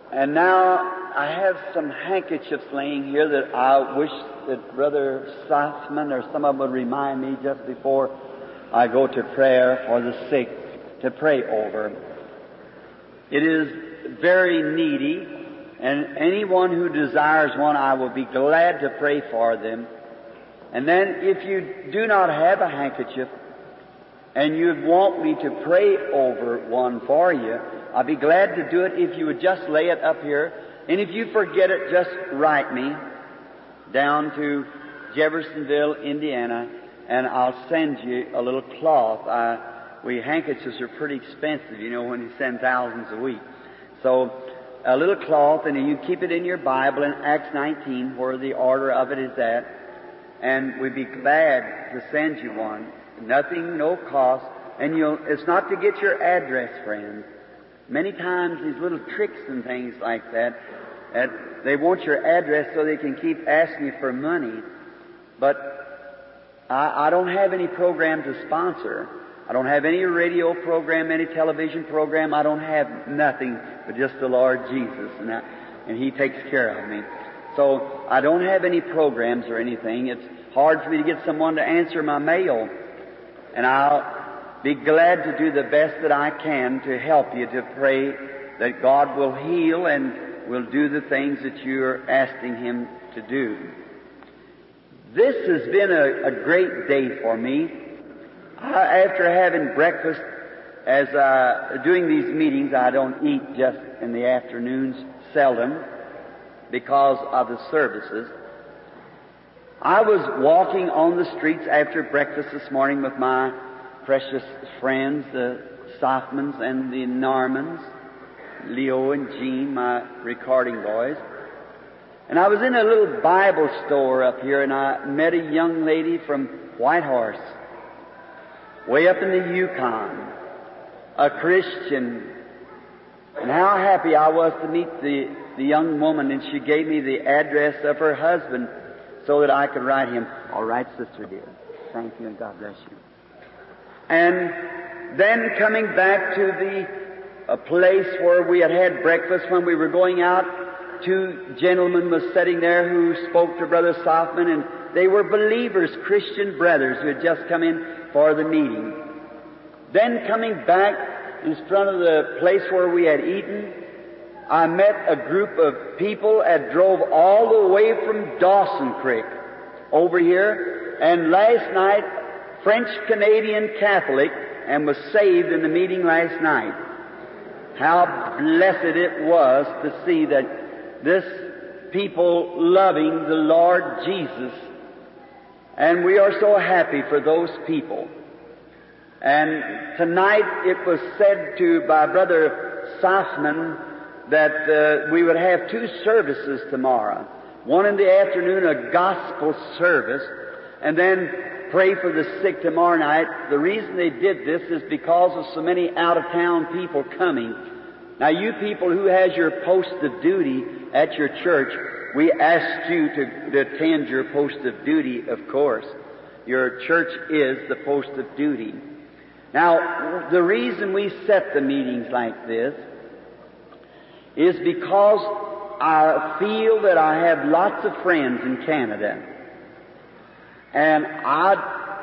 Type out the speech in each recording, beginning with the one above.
And now I have some handkerchiefs laying here that I wish that Brother Sothmann or some of them would remind me just before I go to prayer for the sick to pray over. It is very needy, and anyone who desires one, I will be glad to pray for them. And then if you do not have a handkerchief and you'd want me to pray over one for you, I'll be glad to do it if you would just lay it up here. And if you forget it, just write me down to Jeffersonville, Indiana, and I'll send you a little cloth. Handkerchiefs are pretty expensive, you know, when you send thousands a week. So a little cloth, and you keep it in your Bible in Acts 19, where the order of it is at, and we'd be glad to send you one. Nothing, no cost, and it's not to get your address, friends. Many times these little tricks and things like that, they want your address so they can keep asking you for money. But I don't have any program to sponsor. I don't have any radio program, any television program. I don't have nothing but just the Lord Jesus, and He takes care of me. So I don't have any programs or anything. It's hard for me to get someone to answer my mail, and I'll be glad to do the best that I can to help you to pray that God will heal and will do the things that you're asking Him to do. This has been a great day for me. After having breakfast, as doing these meetings, I don't eat just in the afternoons, seldom, because of the services. I was walking on the streets after breakfast this morning with my precious friends, the Sothmanns and the Normans, Leo and Jean, my recording boys. And I was in a little Bible store up here, and I met a young lady from Whitehorse, way up in the Yukon, a Christian. And how happy I was to meet the young woman, and she gave me the address of her husband so that I could write him. All right, sister dear. Thank you, and God bless you. And then coming back to a place where we had breakfast, when we were going out, two gentlemen was sitting there who spoke to Brother Sothmann, and they were believers, Christian brothers who had just come in for the meeting. Then coming back in front of the place where we had eaten, I met a group of people that drove all the way from Dawson Creek over here, and last night, French-Canadian Catholic, and was saved in the meeting last night. How blessed it was to see that this people loving the Lord Jesus. And we are so happy for those people. And tonight it was said by Brother Sothmann that we would have two services tomorrow. One in the afternoon, a gospel service, and then pray for the sick tomorrow night. The reason they did this is because of so many out-of-town people coming. Now, you people who has your post of duty at your church, we ask you to attend your post of duty, of course. Your church is the post of duty. Now, the reason we set the meetings like this is because I feel that I have lots of friends in Canada. And I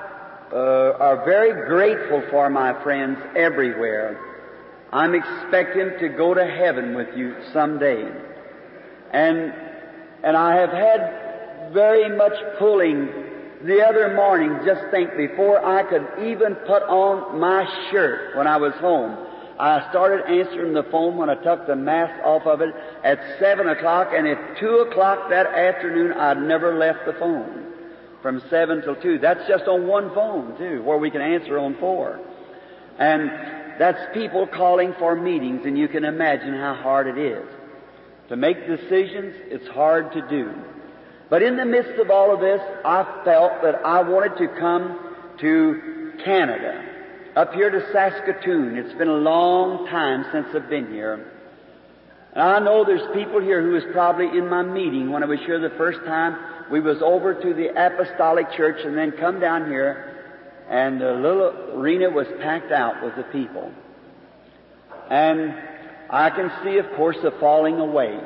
are very grateful for my friends everywhere. I'm expecting to go to heaven with you someday. And I have had very much pulling the other morning. Just think, before I could even put on my shirt when I was home, I started answering the phone when I took the mask off of it at 7 o'clock, and at 2 o'clock that afternoon I'd never left the phone. From 7 till 2. That's just on one phone, too, where we can answer on 4. And that's people calling for meetings, and you can imagine how hard it is. To make decisions, it's hard to do. But in the midst of all of this, I felt that I wanted to come to Canada, up here to Saskatoon. It's been a long time since I've been here. And I know there's people here who was probably in my meeting when I was here the first time. We was over to the Apostolic Church and then come down here, and the little arena was packed out with the people. And I can see, of course, the falling away.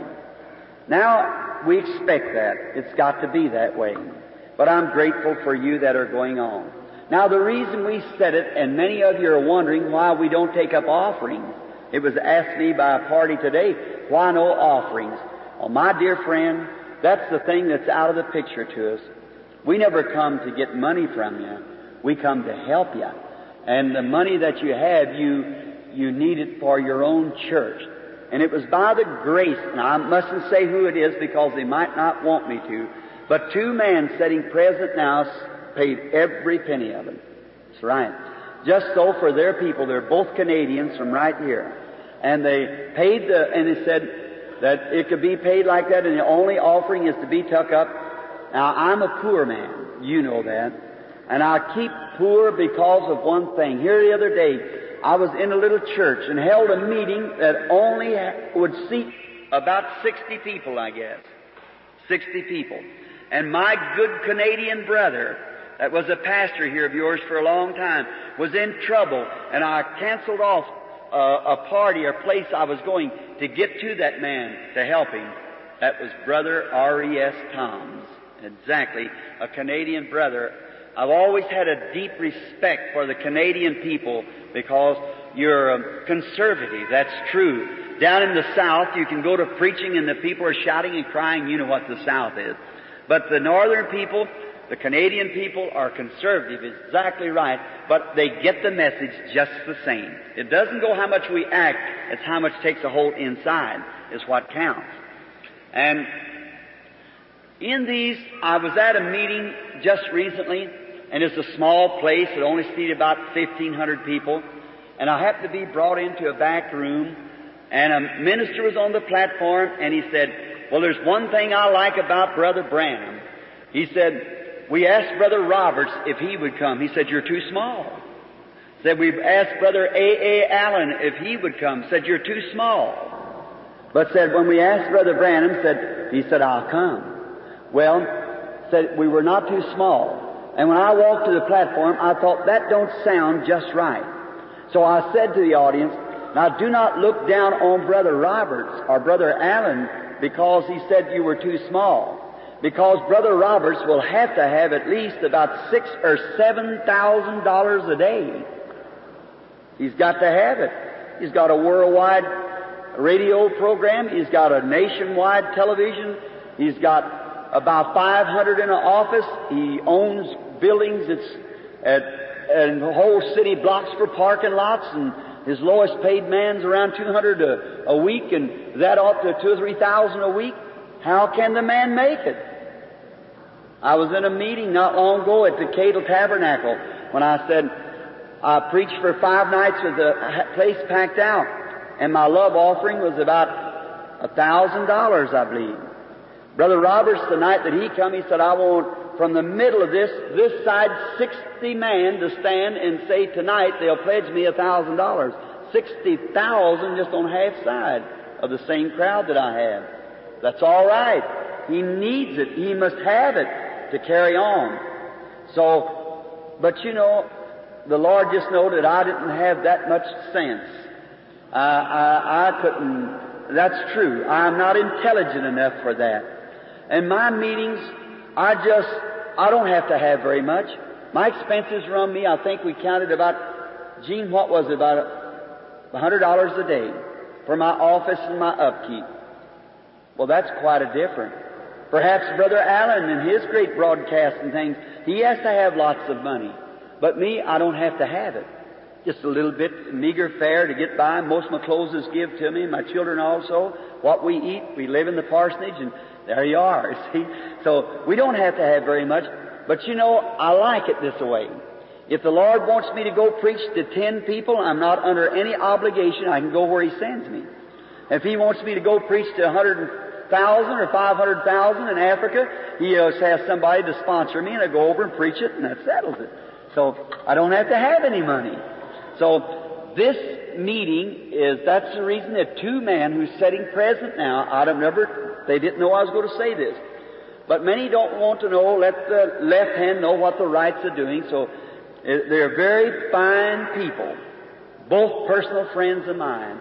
Now, we expect that. It's got to be that way. But I'm grateful for you that are going on. Now, the reason we said it, and many of you are wondering why we don't take up offerings. It was asked me by a party today, why no offerings? Oh, my dear friend, that's the thing that's out of the picture to us. We never come to get money from you. We come to help you. And the money that you have, you need it for your own church. And it was by the grace, and I mustn't say who it is because they might not want me to, but two men sitting present now paid every penny of it. That's right. Just so for their people, they're both Canadians from right here. And they paid and they said that it could be paid like that, and the only offering is to be tuck up. Now, I'm a poor man. You know that. And I keep poor because of one thing. Here the other day, I was in a little church and held a meeting that only would seat about 60 people, I guess. 60 people. And my good Canadian brother, that was a pastor here of yours for a long time, was in trouble, and I canceled off a party or place I was going to get to that man to help him. That was Brother R.E.S. Toms. Exactly. A Canadian brother. I've always had a deep respect for the Canadian people because you're conservative. That's true. Down in the South, you can go to preaching and the people are shouting and crying. You know what the South is. But the northern people, the Canadian people, are conservative. Exactly right. But they get the message just the same. It doesn't go how much we act. It's how much takes a hold inside is what counts. And in these, I was at a meeting just recently, and it's a small place. It only seated about 1,500 people. And I happened to be brought into a back room, and a minister was on the platform, and he said, well, there's one thing I like about Brother Branham. He said, we asked Brother Roberts if he would come. He said, you're too small. Said, we've asked Brother A.A. Allen if he would come. Said, you're too small. But said, when we asked Brother Branham, he said, I'll come. Well, said, we were not too small. And when I walked to the platform, I thought, that don't sound just right. So I said to the audience, now do not look down on Brother Roberts or Brother Allen because he said you were too small. Because Brother Roberts will have to have at least about $6,000 or $7,000 a day. He's got to have it. He's got a worldwide radio program. He's got a nationwide television. He's got about 500 in an office. He owns buildings and whole city blocks for parking lots, and his lowest paid man's around $200 a week, and that up to $2,000 or $3,000 a week. How can the man make it? I was in a meeting not long ago at the Cadle Tabernacle when I said I preached for 5 nights with the place packed out, and my love offering was about $1,000, I believe. Brother Roberts, the night that he come, he said, I want from the middle of this side, 60 men to stand and say tonight they'll pledge me $1,000. 60,000 just on half side of the same crowd that I have. That's all right. He needs it. He must have it to carry on. So, but you know, the Lord just knew that I didn't have that much sense. I couldn't. That's true. I'm not intelligent enough for that. And my meetings, I don't have to have very much. My expenses run me, I think we counted about, Gene, what was it, about $100 a day for my office and my upkeep. Well, that's quite a difference. Perhaps Brother Allen and his great broadcasts and things, he has to have lots of money. But me, I don't have to have it. Just a little bit meager fare to get by. Most of my clothes is give to me, my children also. What we eat, we live in the parsonage, and there you are, see. So we don't have to have very much. But you know, I like it this way. If the Lord wants me to go preach to 10 people, I'm not under any obligation. I can go where He sends me. If He wants me to go preach to 100,000 or 500,000 in Africa, He has somebody to sponsor me, and I go over and preach it, and that settles it. So I don't have to have any money. So this meeting that's the reason that 2 men who's sitting present now, they didn't know I was going to say this. But many don't want to know, let the left hand know what the right's are doing. So they're very fine people, both personal friends of mine.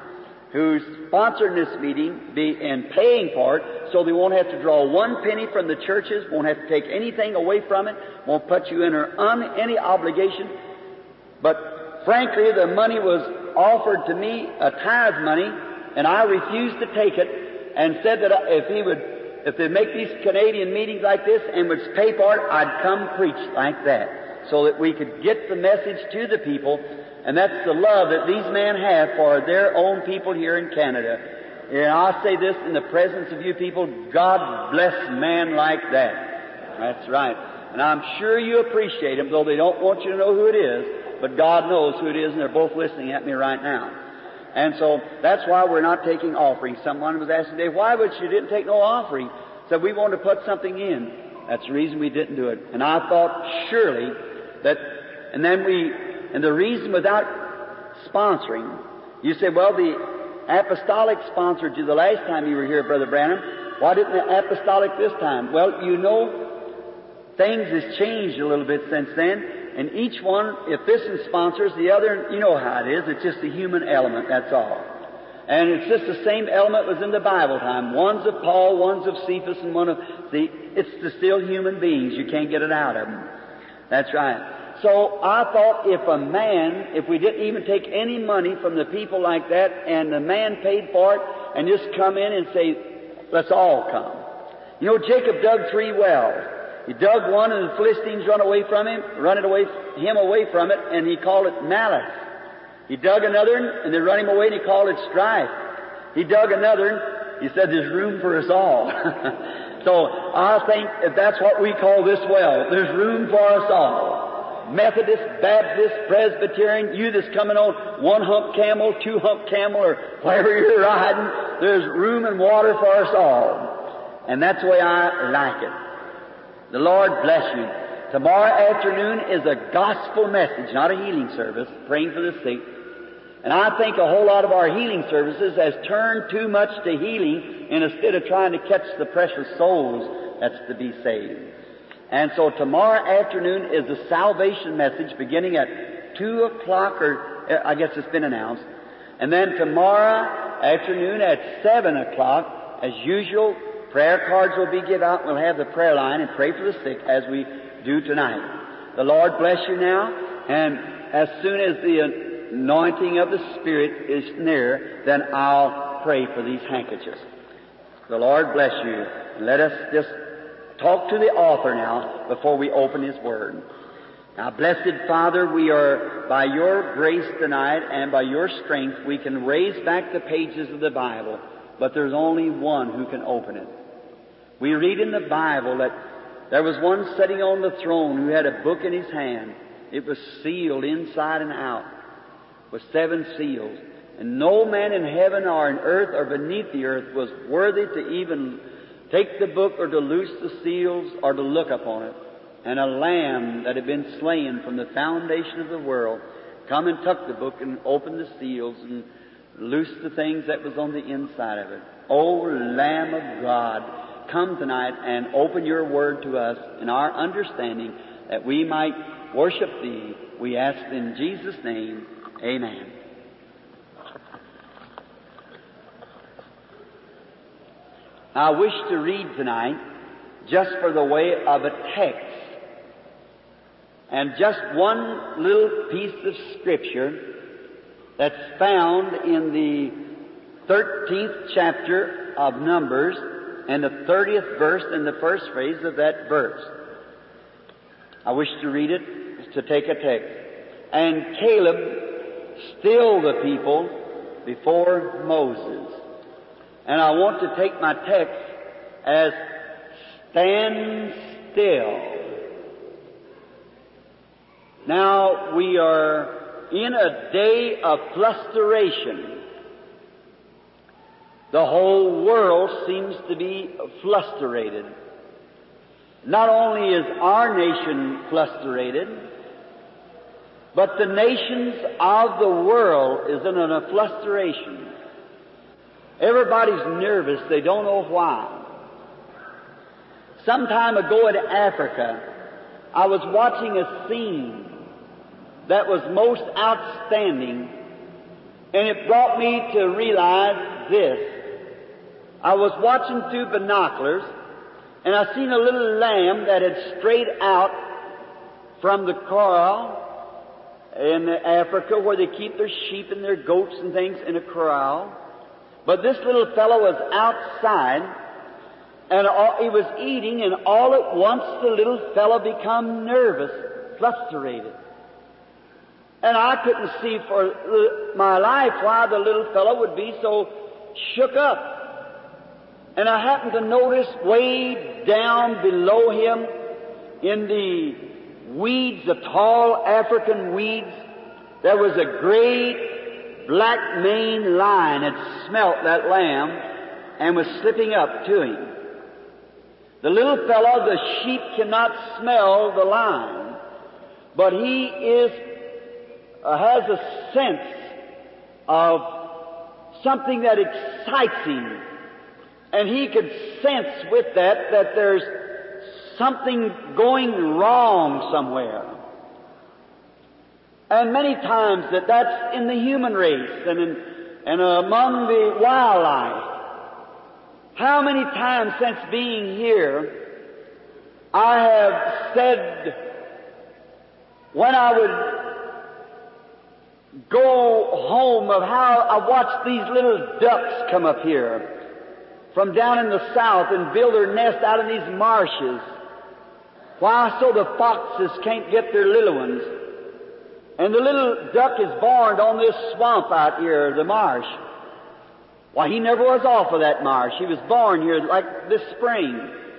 who's sponsoring this meeting and paying for it, so they won't have to draw one penny from the churches, won't have to take anything away from it, won't put you under any obligation. But frankly, the money was offered to me, a tithe money, and I refused to take it, and said that if they'd make these Canadian meetings like this and would pay for it, I'd come preach like that, so that we could get the message to the people. And that's the love that these men have for their own people here in Canada. And I say this in the presence of you people, God bless men like that. That's right. And I'm sure you appreciate them, though they don't want you to know who it is, but God knows who it is, and they're both listening at me right now. And so that's why we're not taking offerings. Someone was asking today, why would you didn't take no offering? Said we wanted to put something in. That's the reason we didn't do it. And I thought surely that, and the reason without sponsoring, you say, well, the apostolic sponsored you the last time you were here, Brother Branham. Why didn't the apostolic this time? Well, you know, things has changed a little bit since then, and each one, if this one sponsors the other, you know how it is. It's just a human element, that's all. And it's just the same element was in the Bible time. One's of Paul, one's of Cephas, and one of it's the still human beings. You can't get it out of them. That's right. So I thought if we didn't even take any money from the people like that, and the man paid for it, and just come in and say, let's all come. You know, Jacob dug 3 wells. He dug one, and the Philistines run him away from it, and he called it malice. He dug another, and they run him away, and he called it strife. He dug another, he said, there's room for us all. So I think if that's what we call this well, there's room for us all. Methodist, Baptist, Presbyterian, you that's coming on 1 hump camel, 2 hump camel, or wherever you're riding, there's room and water for us all. And that's the way I like it. The Lord bless you. Tomorrow afternoon is a gospel message, not a healing service, praying for the sick. And I think a whole lot of our healing services has turned too much to healing instead of trying to catch the precious souls that's to be saved. And so tomorrow afternoon is a salvation message beginning at 2 o'clock, or I guess it's been announced. And then tomorrow afternoon at 7 o'clock, as usual, prayer cards will be given out. We'll have the prayer line and pray for the sick as we do tonight. The Lord bless you now, and as soon as the anointing of the Spirit is near, then I'll pray for these handkerchiefs. The Lord bless you. Let us just talk to the author now before we open His Word. Now, blessed Father, we are, by Your grace tonight and by Your strength, we can raise back the pages of the Bible, but there's only one who can open it. We read in the Bible that there was one sitting on the throne who had a book in his hand. It was sealed inside and out with 7 seals. And no man in heaven or in earth or beneath the earth was worthy to even take the book or to loose the seals or to look upon it. And a lamb that had been slain from the foundation of the world come and took the book and opened the seals and loosed the things that was on the inside of it. O Lamb of God, come tonight and open Your Word to us in our understanding that we might worship Thee. We ask in Jesus' name, amen. I wish to read tonight just for the way of a text, and just one little piece of Scripture that's found in the 13th chapter of Numbers and the 30th verse and the first phrase of that verse. I wish to read it, to take a text. And Caleb stilled the people before Moses. And I want to take my text as stand still. Now, we are in a day of flusteration. The whole world seems to be flusterated. Not only is our nation flusterated, but the nations of the world is in a flusteration. Everybody's nervous. They don't know why. Some time ago in Africa, I was watching a scene that was most outstanding. And it brought me to realize this. I was watching through binoculars, and I seen a little lamb that had strayed out from the corral in Africa where they keep their sheep and their goats and things in a corral. But this little fellow was outside, and he was eating, and all at once the little fellow become nervous, flustered. And I couldn't see for my life why the little fellow would be so shook up. And I happened to notice way down below him in the weeds, the tall African weeds, there was a great black maned lion had smelt that lamb and was slipping up to him. The little fellow, the sheep cannot smell the lion, but he has a sense of something that excites him. And he could sense with that there's something going wrong somewhere. And many times that's in the human race and among the wildlife. How many times since being here I have said when I would go home of how I watched these little ducks come up here from down in the south and build their nest out in these marshes. Why, so the foxes can't get their little ones. And the little duck is born on this swamp out here, the marsh. Why, he never was off of that marsh. He was born here like this spring.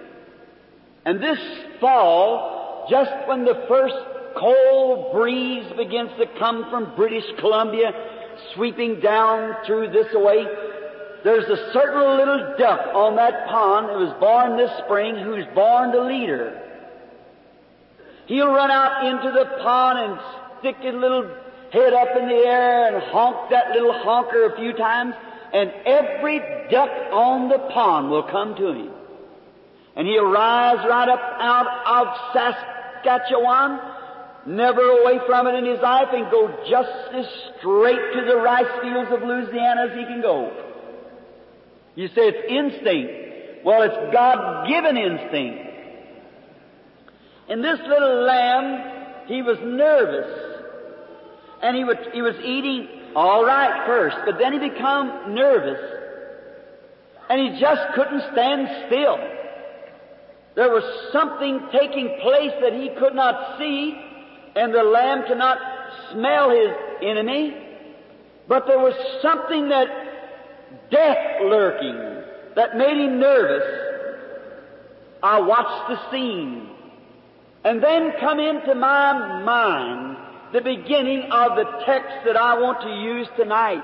And this fall, just when the first cold breeze begins to come from British Columbia, sweeping down through this way, there's a certain little duck on that pond that was born this spring who's born the leader. He'll run out into the pond and stick his little head up in the air and honk that little honker a few times, and every duck on the pond will come to him. And he'll rise right up out of Saskatchewan, never away from it in his life, and go just as straight to the rice fields of Louisiana as he can go. You say it's instinct. Well, it's God-given instinct. And this little lamb, he was nervous. And he was eating all right first, but then he became nervous. And he just couldn't stand still. There was something taking place that he could not see, and the lamb could not smell his enemy. But there was something that death lurking that made him nervous. I watched the scene. And then come into my mind the beginning of the text that I want to use tonight.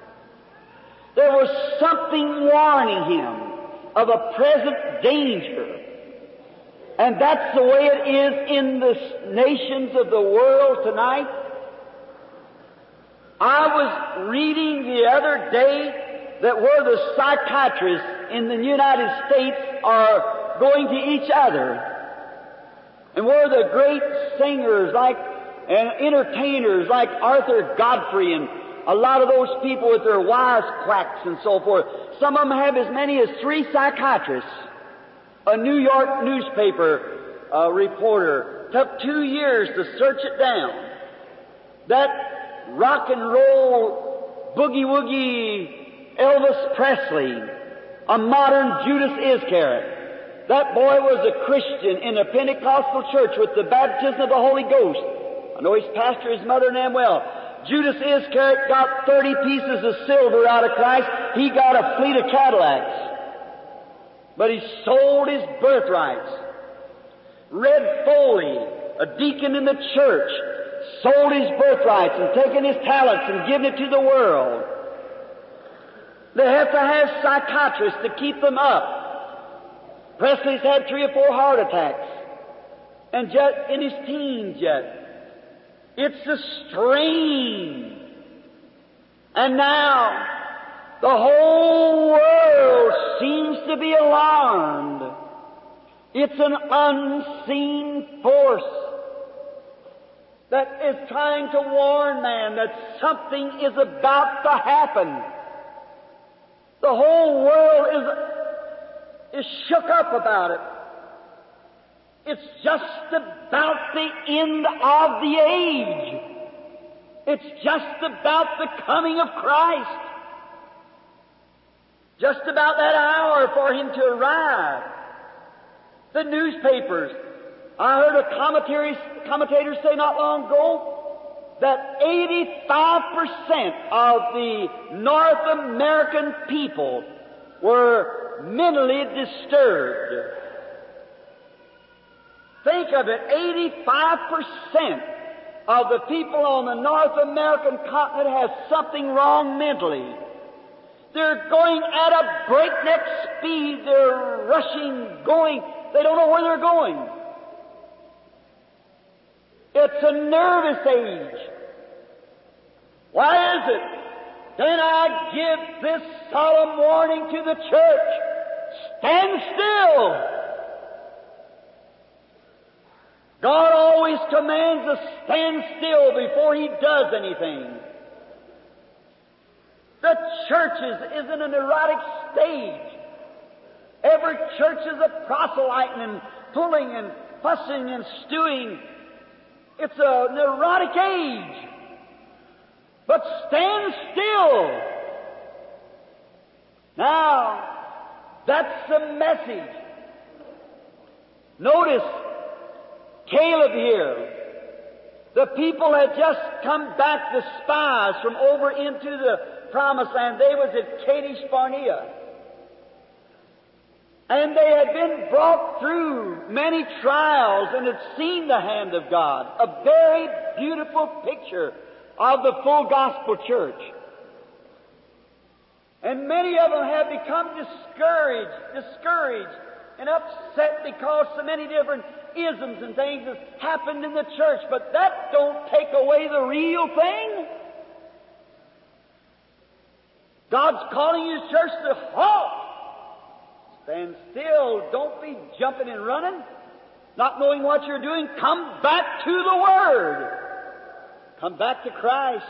There was something warning him of a present danger. And that's the way it is in the nations of the world tonight. I was reading the other day that where the psychiatrists in the United States are going to each other, and where the great singers and entertainers like Arthur Godfrey and a lot of those people with their wisecracks and so forth, some of them have as many as 3 psychiatrists. A New York newspaper reporter took 2 years to search it down. That rock and roll boogie-woogie Elvis Presley, a modern Judas Iscariot. That boy was a Christian in a Pentecostal church with the baptism of the Holy Ghost. I know his pastor, his mother, and them well. Judas Iscariot got 30 pieces of silver out of Christ. He got a fleet of Cadillacs. But he sold his birthrights. Red Foley, a deacon in the church, sold his birthrights and taken his talents and given it to the world. They have to have psychiatrists to keep them up. Presley's had 3 or 4 heart attacks, and just in his teens yet. It's a strain. And now the whole world seems to be alarmed. It's an unseen force. that is trying to warn man that something is about to happen. The whole world is shook up about it. It's just about the end of the age. It's just about the coming of Christ. Just about that hour for Him to arrive. The newspapers, I heard a commentator say not long ago that 85% of the North American people were mentally disturbed. Think of it, 85% of the people on the North American continent have something wrong mentally. They're going at a breakneck speed. They're rushing, going. They don't know where they're going. It's a nervous age. Why is it? Then I give this solemn warning to the church. Stand still. God always commands us to stand still before He does anything. The church is in a neurotic stage. Every church is a proselyting and pulling and fussing and stewing. It's a neurotic age. But stand still. Now, that's the message. Notice Caleb here. The people had just come back, the spies, from over into the Promised Land. They was at Kadesh Barnea. And they had been brought through many trials and had seen the hand of God. A very beautiful picture of the full gospel church. And many of them have become discouraged and upset because so many different isms and things has happened in the church. But that don't take away the real thing. God's calling His church to halt. Stand still. Don't be jumping and running, not knowing what you're doing. Come back to the Word. Come back to Christ.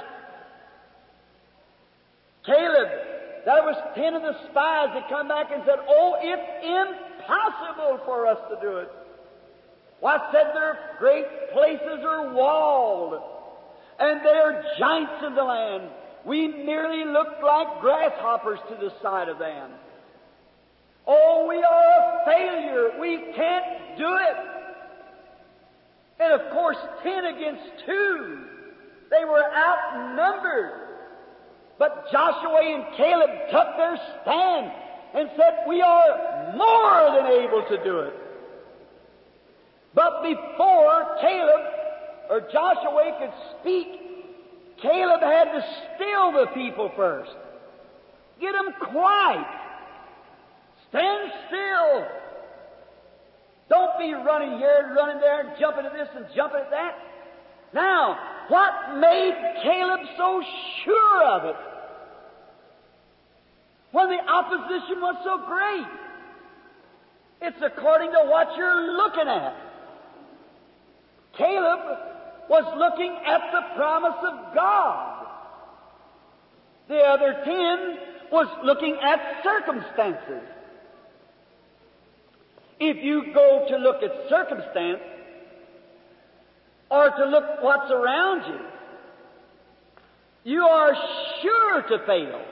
Caleb, there was 10 of the spies that come back and said, "Oh, it's impossible for us to do it. Why, said their great places are walled, and they are giants in the land. We merely look like grasshoppers to the sight of them. Oh, we are a failure. We can't do it." And of course, 10 against 2. They were outnumbered. But Joshua and Caleb took their stand and said, "We are more than able to do it." But before Joshua could speak, Caleb had to still the people first. Get them quiet. Stand still. Don't be running here and running there and jumping at this and jumping at that. Now, what made Caleb so sure of it when the opposition was so great? It's according to what you're looking at. Caleb was looking at the promise of God. The other 10 was looking at circumstances. If you go to look at circumstance, or to look what's around you, you are sure to fail.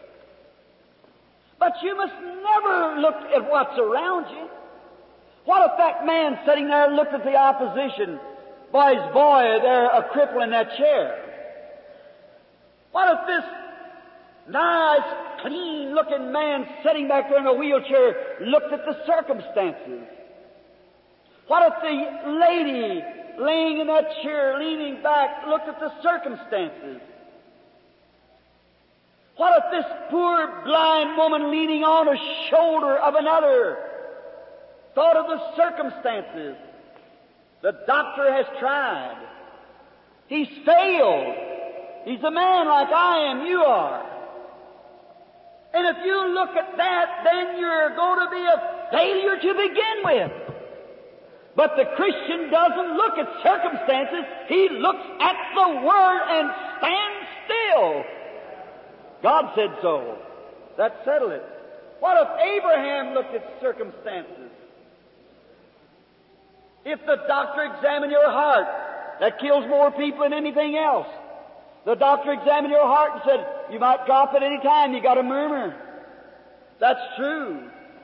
But you must never look at what's around you. What if that man sitting there looked at the opposition by his boy there, a cripple in that chair? What if this nice, clean-looking man sitting back there in a wheelchair looked at the circumstances? What if the lady laying in that chair, leaning back, looked at the circumstances? What if this poor blind woman leaning on a shoulder of another thought of the circumstances? The doctor has tried. He's failed. He's a man like I am, you are. And if you look at that, then you're going to be a failure to begin with. But the Christian doesn't look at circumstances. He looks at the Word and stands still. God said so. That settled it. What if Abraham looked at circumstances? If the doctor examined your heart, that kills more people than anything else. The doctor examined your heart and said, you might drop at any time, you got a murmur. That's true.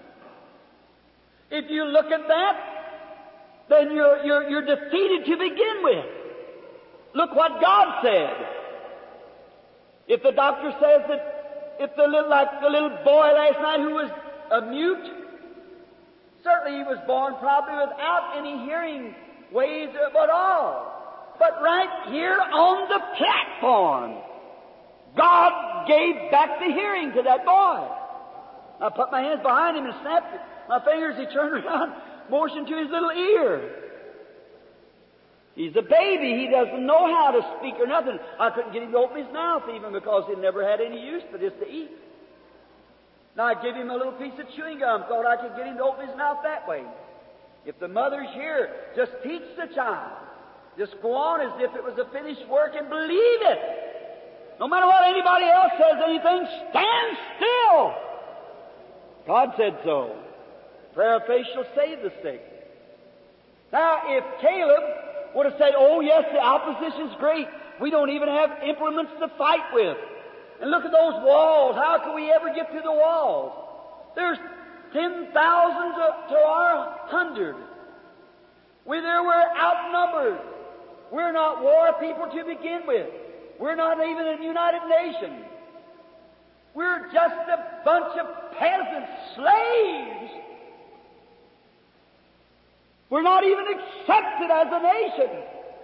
If you look at that, then you're defeated to begin with. Look what God said. If the doctor says that if the little boy last night who was a mute, certainly he was born probably without any hearing waves at all. But right here on the platform, God gave back the hearing to that boy. I put my hands behind him and snapped my fingers. He turned around, motioned to his little ear. He's a baby. He doesn't know how to speak or nothing. I couldn't get him to open his mouth even because he never had any use but just to eat. Now I gave him a little piece of chewing gum, thought I could get him to open his mouth that way. If the mother's here, just teach the child. Just go on as if it was a finished work and believe it. No matter what anybody else says anything, stand still. God said so. Prayer of faith shall save the sick. Now, if Caleb would have said, oh yes, the opposition's great. We don't even have implements to fight with. And look at those walls. How can we ever get through the walls? There's 10,000 to our 100. We're outnumbered. We're not war people to begin with. We're not even a United Nations. We're just a bunch of peasants, slaves. We're not even accepted as a nation.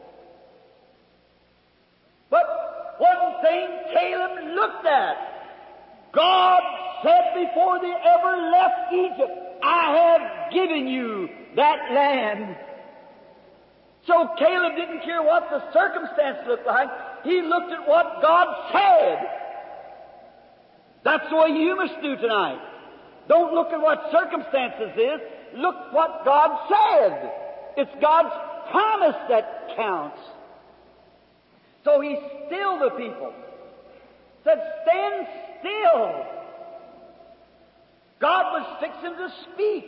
But one thing Caleb looked at, God said before they ever left Egypt, I have given you that land. So Caleb didn't care what the circumstance looked like. He looked at what God said. That's the way you must do tonight. Don't look at what circumstances is. Look what God said. It's God's promise that counts. So he stilled the people. Said, stand still. God was fixing to speak.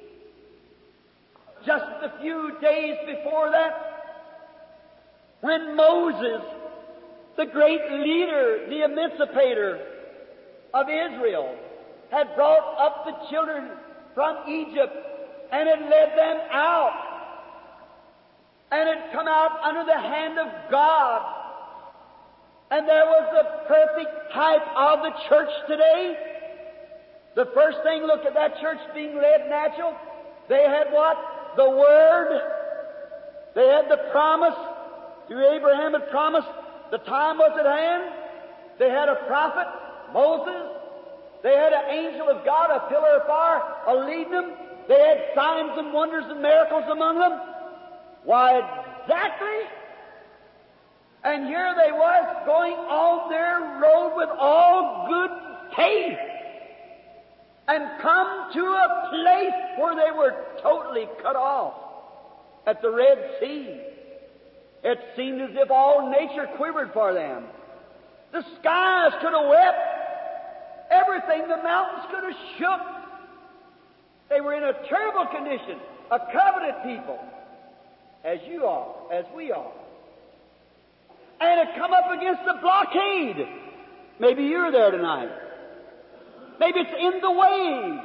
Just a few days before that, when Moses, the great leader, the emancipator of Israel, had brought up the children from Egypt and had led them out and had come out under the hand of God. And there was the perfect type of the church today. The first thing, look at that church being led natural. They had what? The Word. They had the promise. Abraham had promised. The time was at hand. They had a prophet, Moses. They had an angel of God, a pillar of fire, leading them. They had signs and wonders and miracles among them. Why, exactly. And here they was going on their road with all good faith and come to a place where they were totally cut off at the Red Sea. It seemed as if all nature quivered for them. The skies could have wept. Everything, the mountains could have shook. They were in a terrible condition, a covenant people, as you are, as we are. And it come up against the blockade. Maybe you're there tonight. Maybe it's in the way.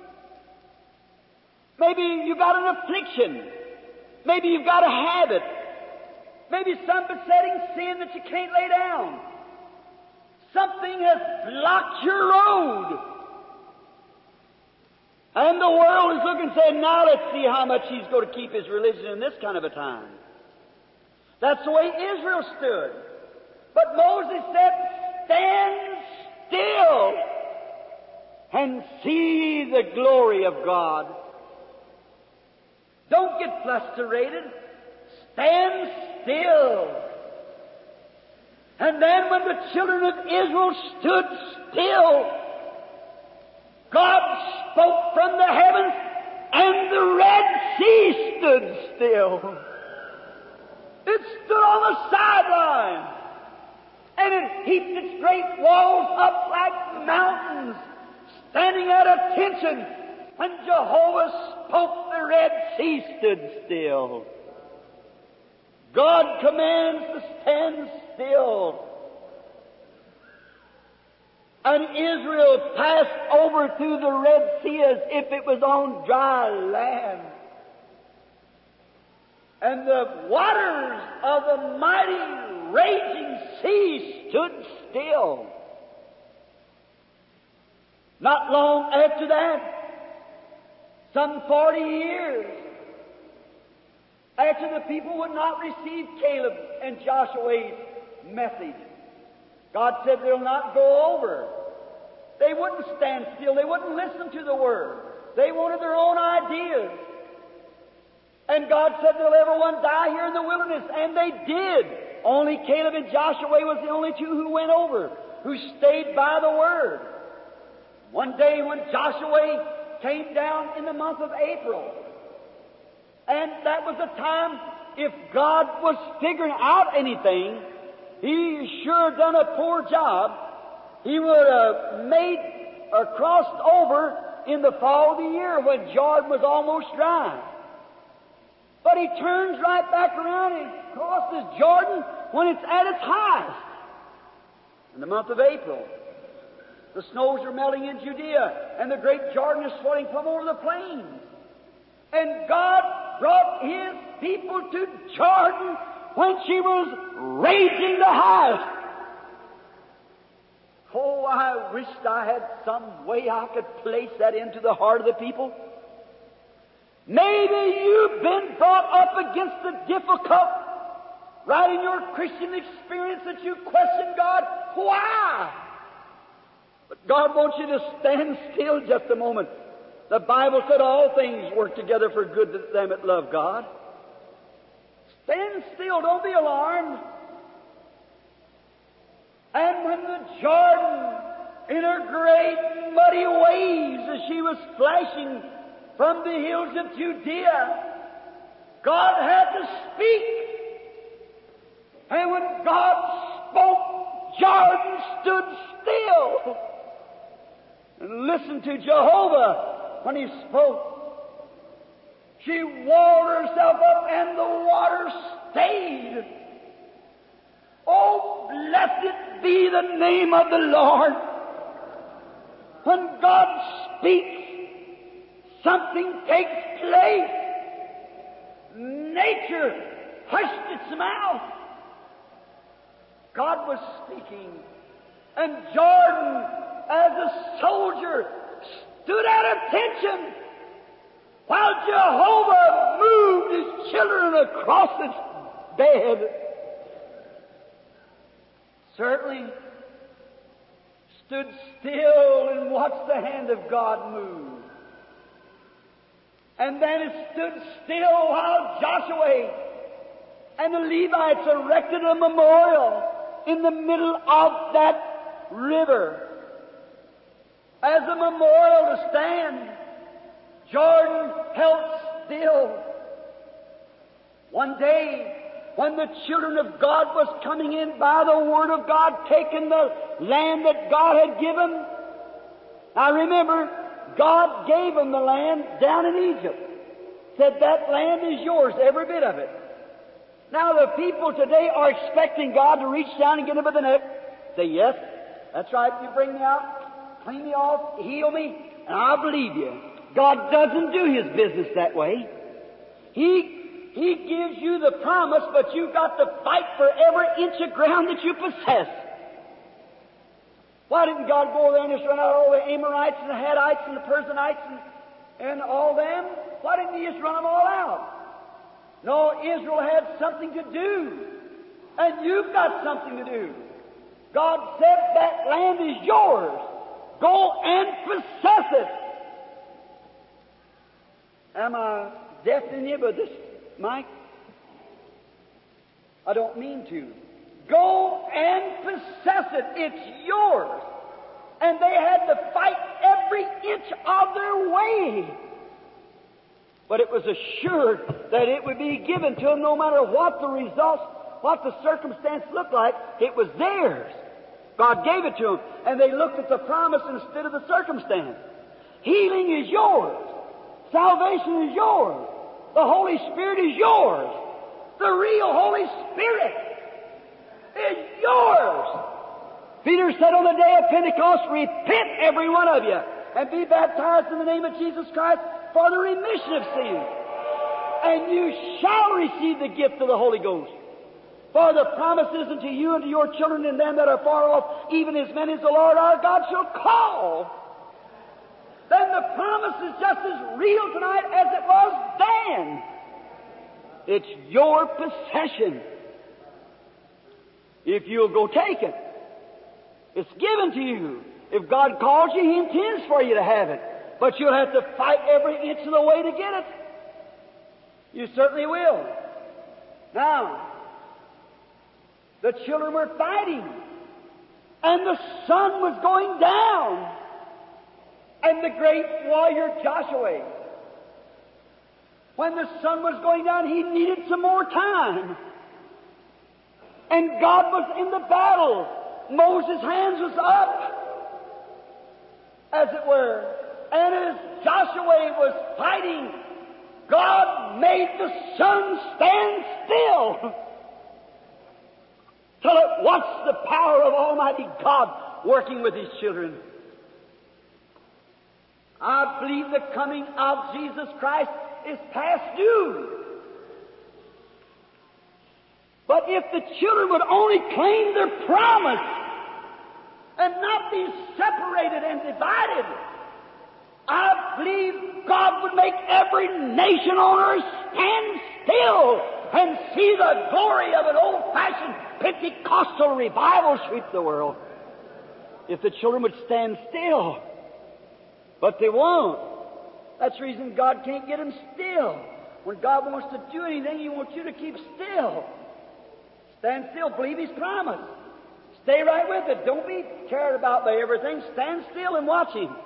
Maybe you've got an affliction. Maybe you've got a habit. Maybe some besetting sin that you can't lay down. Something has blocked your road. And the world is looking and saying, now let's see how much he's going to keep his religion in this kind of a time. That's the way Israel stood. But Moses said, stand still and see the glory of God. Don't get frustrated. Stand still. And then when the children of Israel stood still, God spoke from the heavens and the Red Sea stood still. It stood on the sideline, and it heaped its great walls up like mountains, standing at attention. When Jehovah spoke, the Red Sea stood still. God commands to stand still. And Israel passed over through the Red Sea as if it was on dry land. And the waters of the mighty raging sea stood still. Not long after that, some 40 years after the people would not receive Caleb and Joshua's message, God said they'll not go over. They wouldn't stand still. They wouldn't listen to the Word. They wanted their own ideas. And God said they'll everyone die here in the wilderness. And they did. Only Caleb and Joshua was the only two who went over, who stayed by the Word. One day when Joshua came down in the month of April, and that was the time, if God was figuring out anything, He sure done a poor job. He would have made or crossed over in the fall of the year when Jordan was almost dry. But He turns right back around and crosses Jordan when it's at its highest. In the month of April, the snows are melting in Judea, and the great Jordan is swelling from over the plains. And God brought His people to Jordan when she was raging the highest. Oh, I wished I had some way I could place that into the heart of the people. Maybe you've been brought up against the difficult, right in your Christian experience, that you question God. Why? But God wants you to stand still just a moment. The Bible said all things work together for good to them that love God. Stand still, don't be alarmed. And when the Jordan, in her great muddy waves, as she was flashing from the hills of Judea, God had to speak. And when God spoke, Jordan stood still and listened to Jehovah when He spoke. She walled herself up and the water stayed. Oh, blessed be the name of the Lord. When God speaks, something takes place. Nature hushed its mouth. God was speaking, and Jordan, as a soldier, stood at attention while Jehovah moved His children across its bed. Certainly stood still and watched the hand of God move. And then it stood still while Joshua and the Levites erected a memorial in the middle of that river. As a memorial to stand, Jordan held still. One day, when the children of God was coming in by the Word of God, taking the land that God had given. Now remember, God gave them the land down in Egypt. Said that land is yours, every bit of it. Now the people today are expecting God to reach down and get them by the neck. Say, yes, that's right, you bring me out, clean me off, heal me, and I'll believe you. God doesn't do His business that way. He gives you the promise, but you've got to fight for every inch of ground that you possess. Why didn't God go over there and just run out all the Amorites and the Hittites and the Perizzites and all them? Why didn't He just run them all out? No, Israel had something to do. And you've got something to do. God said that land is yours. Go and possess it. Am I deafening you with this, Mike? I don't mean to. Go and possess it. It's yours. And they had to fight every inch of their way. But it was assured that it would be given to them no matter what the results, what the circumstance looked like. It was theirs. God gave it to them, and they looked at the promise instead of the circumstance. Healing is yours. Salvation is yours. The Holy Spirit is yours. The real Holy Spirit is yours. Peter said on the day of Pentecost, repent, every one of you, and be baptized in the name of Jesus Christ for the remission of sins. And you shall receive the gift of the Holy Ghost. For the promises unto you and to your children and them that are far off, even as many as the Lord our God shall call. Then the promise is just as real tonight as it was then. It's your possession. If you'll go take it. It's given to you. If God calls you, He intends for you to have it. But you'll have to fight every inch of the way to get it. You certainly will. Now, the children were fighting, and the sun was going down, and the great warrior Joshua, when the sun was going down, he needed some more time. And God was in the battle. Moses' hands was up, as it were. And as Joshua was fighting, God made the sun stand still. Tell it, what's the power of Almighty God working with His children? I believe the coming of Jesus Christ is past due. But if the children would only claim their promise and not be separated and divided, I believe God would make every nation on earth stand still and see the glory of an old-fashioned Pentecostal revival sweep the world. If the children would stand still. But they won't. That's the reason God can't get them still. When God wants to do anything, He wants you to keep still. Stand still. Believe His promise. Stay right with it. Don't be carried about by everything. Stand still and watch Him.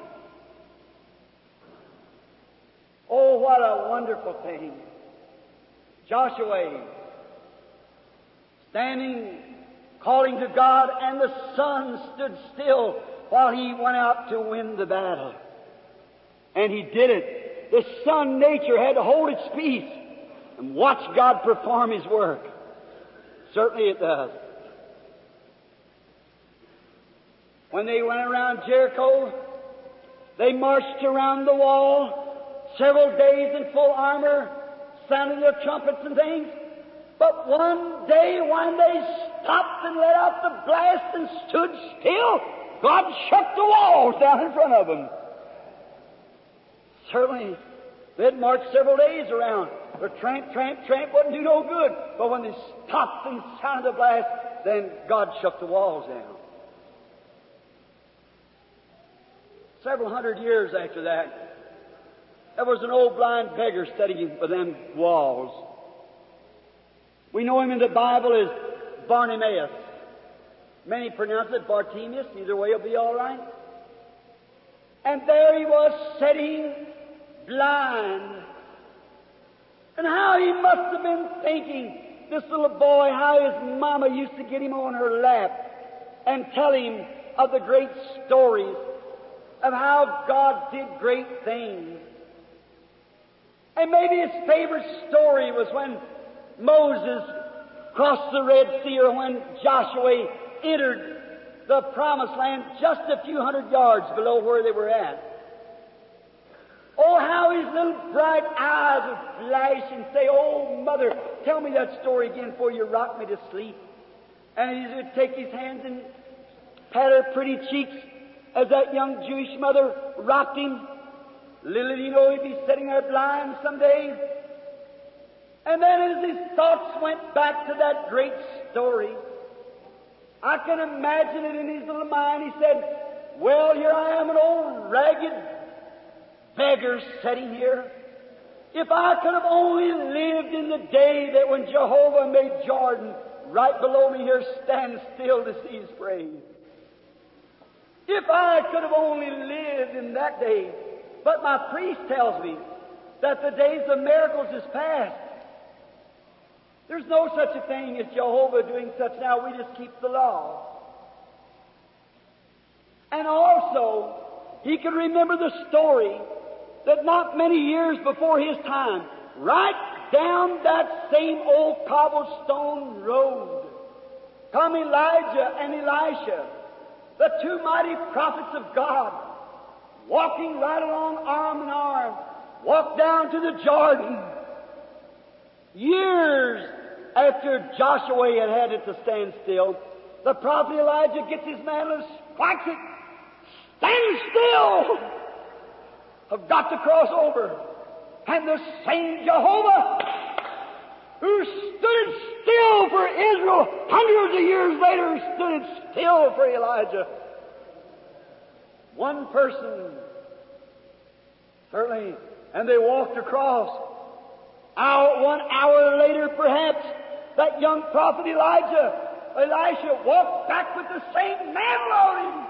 Oh, what a wonderful thing. Joshua, standing, calling to God, and the sun stood still while he went out to win the battle. And he did it. The sun, nature, had to hold its peace and watch God perform His work. Certainly it does. When they went around Jericho, they marched around the wall several days in full armor, sounding their trumpets and things. But one day when they stopped and let out the blast and stood still, God shut the walls down in front of them. Certainly, they'd marched several days around. The tramp, tramp, tramp wouldn't do no good. But when they stopped and sounded the blast, then God shut the walls down. Several hundred years after that, there was an old blind beggar studying for them walls. We know him in the Bible as Bartimaeus. Many pronounce it Bartimaeus. Either way will be all right. And there he was sitting blind. And how he must have been thinking, this little boy, how his mama used to get him on her lap and tell him of the great stories of how God did great things. And maybe his favorite story was when Moses crossed the Red Sea, or when Joshua entered the Promised Land just a few hundred yards below where they were at. Oh, how his little bright eyes would flash and say, "Oh, Mother, tell me that story again before you rock me to sleep." And he would take his hands and pat her pretty cheeks as that young Jewish mother rocked him. Little did he know he'd be sitting there blind someday. And then as his thoughts went back to that great story, I can imagine it in his little mind. He said, "Well, here I am, an old ragged beggar sitting here. If I could have only lived in the day that when Jehovah made Jordan right below me here stand still to see His praise. If I could have only lived in that day." But my priest tells me that the days of miracles is past. There's no such a thing as Jehovah doing such now. We just keep the law. And also, he could remember the story that not many years before his time, right down that same old cobblestone road, come Elijah and Elisha, the two mighty prophets of God, walking right along arm in arm, walked down to the Jordan. Years after Joshua had it to stand still, the prophet Elijah gets his mantle and strikes it. Stand still! I've got to cross over. And the same Jehovah who stood still for Israel hundreds of years later stood still for Elijah. One person, certainly, and they walked across. 1 hour later, perhaps, that young prophet Elisha walked back with the same mantle on him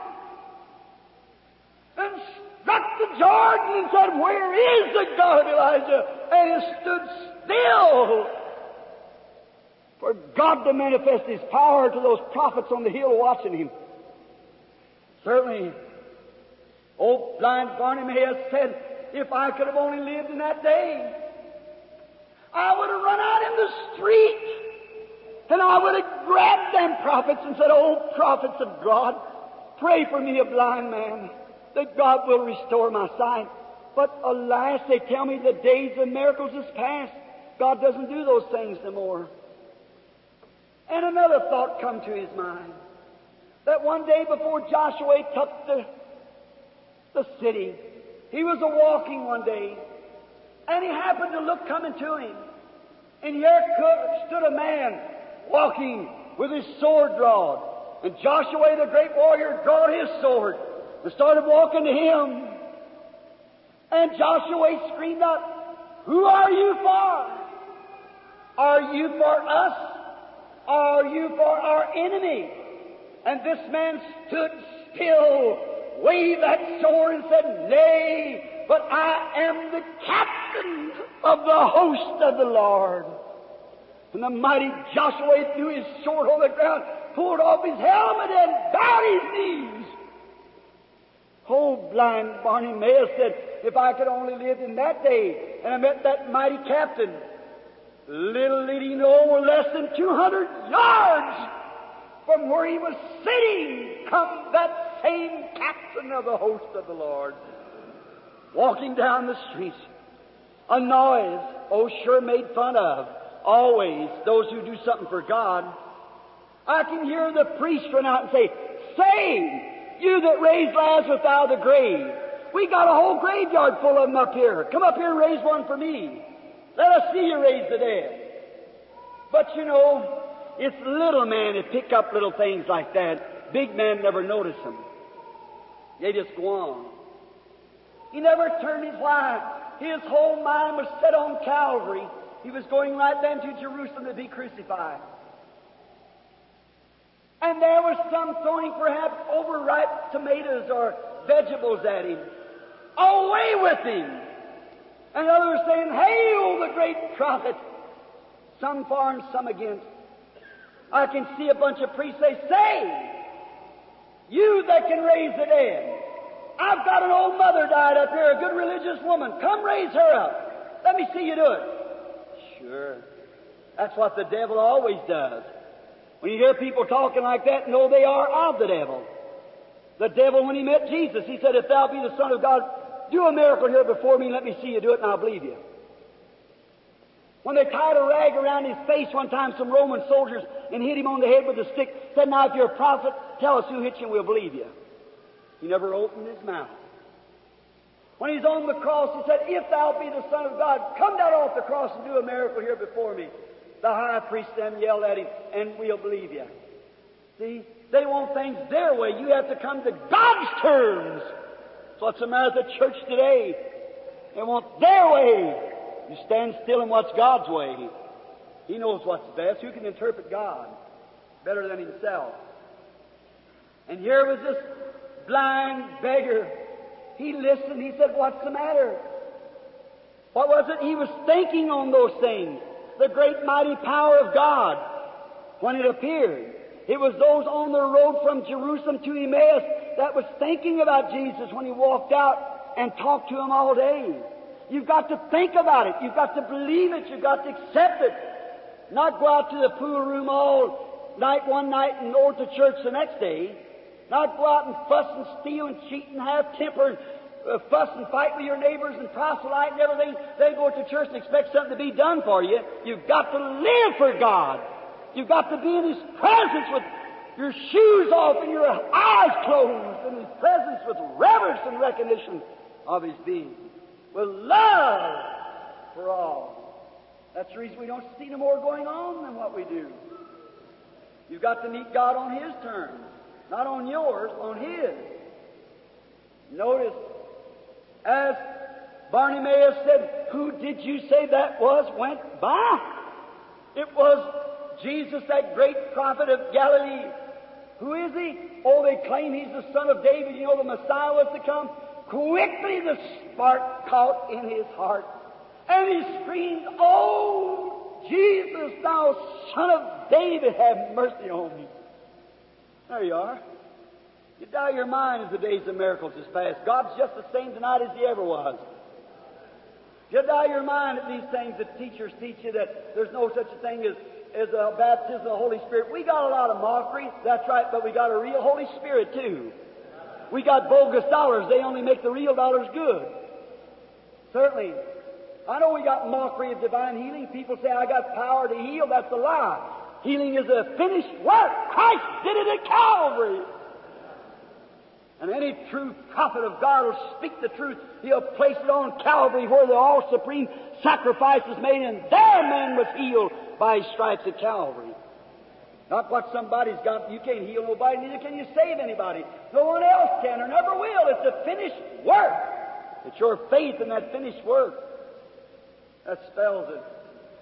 and struck the Jordan and said, "Where is the God of Elijah?" And he stood still for God to manifest His power to those prophets on the hill watching Him. Certainly, old blind Bartimaeus said, "If I could have only lived in that day, I would have run out in the street and I would have grabbed them prophets and said, 'Oh, prophets of God, pray for me, a blind man, that God will restore my sight.' But alas, they tell me the days of miracles is past. God doesn't do those things no more." And another thought come to his mind, that one day before Joshua took the city, he was a-walking one day, and he happened to look coming to him, and here stood a man walking with his sword drawn, and Joshua, the great warrior, drawed his sword and started walking to him. And Joshua screamed out, "Who are you for? Are you for us? Are you for our enemy?" And this man stood still, waved that sword and said, "Nay, but I am the captain of the host of the Lord." And the mighty Joshua threw his sword on the ground, pulled off his helmet, and bowed his knees. Old blind Bartimaeus said, "If I could only live in that day, and I met that mighty captain." Little did he know, less than 200 yards from where he was sitting, come that same captain of the host of the Lord, walking down the streets. A noise, sure made fun of, always, those who do something for God. I can hear the priest run out and say, "Say, you that raised Lazarus out of the grave, we got a whole graveyard full of them up here. Come up here and raise one for me. Let us see you raise the dead." But you know, it's little men that pick up little things like that. Big men never notice them. They just go on. He never turned his life. His whole mind was set on Calvary. He was going right then to Jerusalem to be crucified. And there was some throwing perhaps overripe tomatoes or vegetables at him. Away with him! And others saying, "Hail the great prophet!" Some for and some against. I can see a bunch of priests say, "You that can raise the dead. I've got an old mother died up here, a good religious woman. Come raise her up. Let me see you do it." Sure. That's what the devil always does. When you hear people talking like that, know they are of the devil. The devil, when he met Jesus, he said, "If thou be the Son of God, do a miracle here before me and let me see you do it, and I'll believe you." When they tied a rag around his face one time, some Roman soldiers, and hit him on the head with a stick, said, "Now, if you're a prophet, tell us who hit you and we'll believe you." He never opened his mouth. When he's on the cross, he said, "If thou be the Son of God, come down off the cross and do a miracle here before me." The high priest then yelled at him, "And we'll believe you." See, they want things their way. You have to come to God's terms. That's what's the matter with the church today. They want their way. You stand still and watch God's way. He knows what's best. Who can interpret God better than himself? And here was this blind beggar. He listened. He said, "What's the matter?" What was it? He was thinking on those things. The great mighty power of God when it appeared. It was those on the road from Jerusalem to Emmaus that was thinking about Jesus when He walked out and talked to them all day. You've got to think about it. You've got to believe it. You've got to accept it. Not go out to the pool room all night one night and go to church the next day. Not go out and fuss and steal and cheat and have temper and fuss and fight with your neighbors and proselyte and everything. They go to church and expect something to be done for you. You've got to live for God. You've got to be in His presence with your shoes off and your eyes closed, in His presence with reverence and recognition of His being, with love for all. That's the reason we don't see no more going on than what we do. You've got to meet God on His terms, not on yours, on His. Notice, as Bartimaeus said, "Who did you say that was went by?" It was Jesus, that great prophet of Galilee. Who is He? Oh, they claim He's the Son of David. You know the Messiah was to come. Quickly the spark caught in his heart, and he screamed, "Oh, Jesus, thou Son of David, have mercy on me." There you are. You doubt your mind as the days of miracles is past. God's just the same tonight as He ever was. You doubt your mind at these things that teachers teach you, that there's no such a thing as a baptism of the Holy Spirit. We got a lot of mockery, that's right, but we got a real Holy Spirit too. We got bogus dollars. They only make the real dollars good. Certainly. I know we got mockery of divine healing. People say, "I got power to heal." That's a lie. Healing is a finished work. Christ did it at Calvary. And any true prophet of God will speak the truth. He'll place it on Calvary where the all-supreme sacrifice is made, and their man was healed by His stripes at Calvary. Not what somebody's got. You can't heal nobody, neither can you save anybody. No one else can or never will. It's a finished work. It's your faith in that finished work that spells it.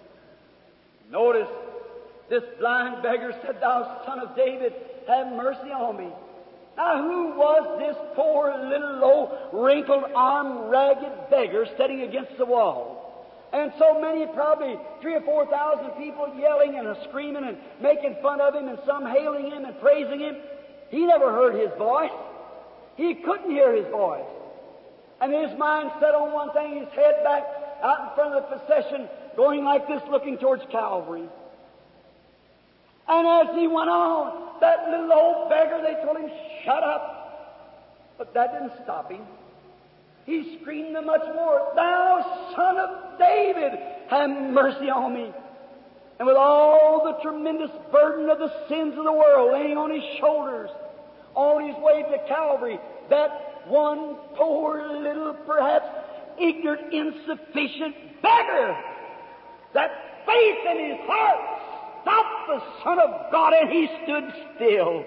Notice, this blind beggar said, "Thou Son of David, have mercy on me." Now, who was this poor little low, wrinkled-armed, ragged beggar sitting against the wall? And so many, probably 3,000 or 4,000 people yelling and screaming and making fun of Him, and some hailing Him and praising Him. He never heard His voice. He couldn't hear His voice. And his mind set on one thing, his head back out in front of the procession, going like this, looking towards Calvary. And as he went on, that little old beggar, they told him, "Shut up." But that didn't stop him. He screamed much more, "Thou Son of David, have mercy on me." And with all the tremendous burden of the sins of the world laying on his shoulders, on his way to Calvary, that one poor little, perhaps ignorant, insufficient beggar, that faith in his heart stopped the Son of God, and he stood still.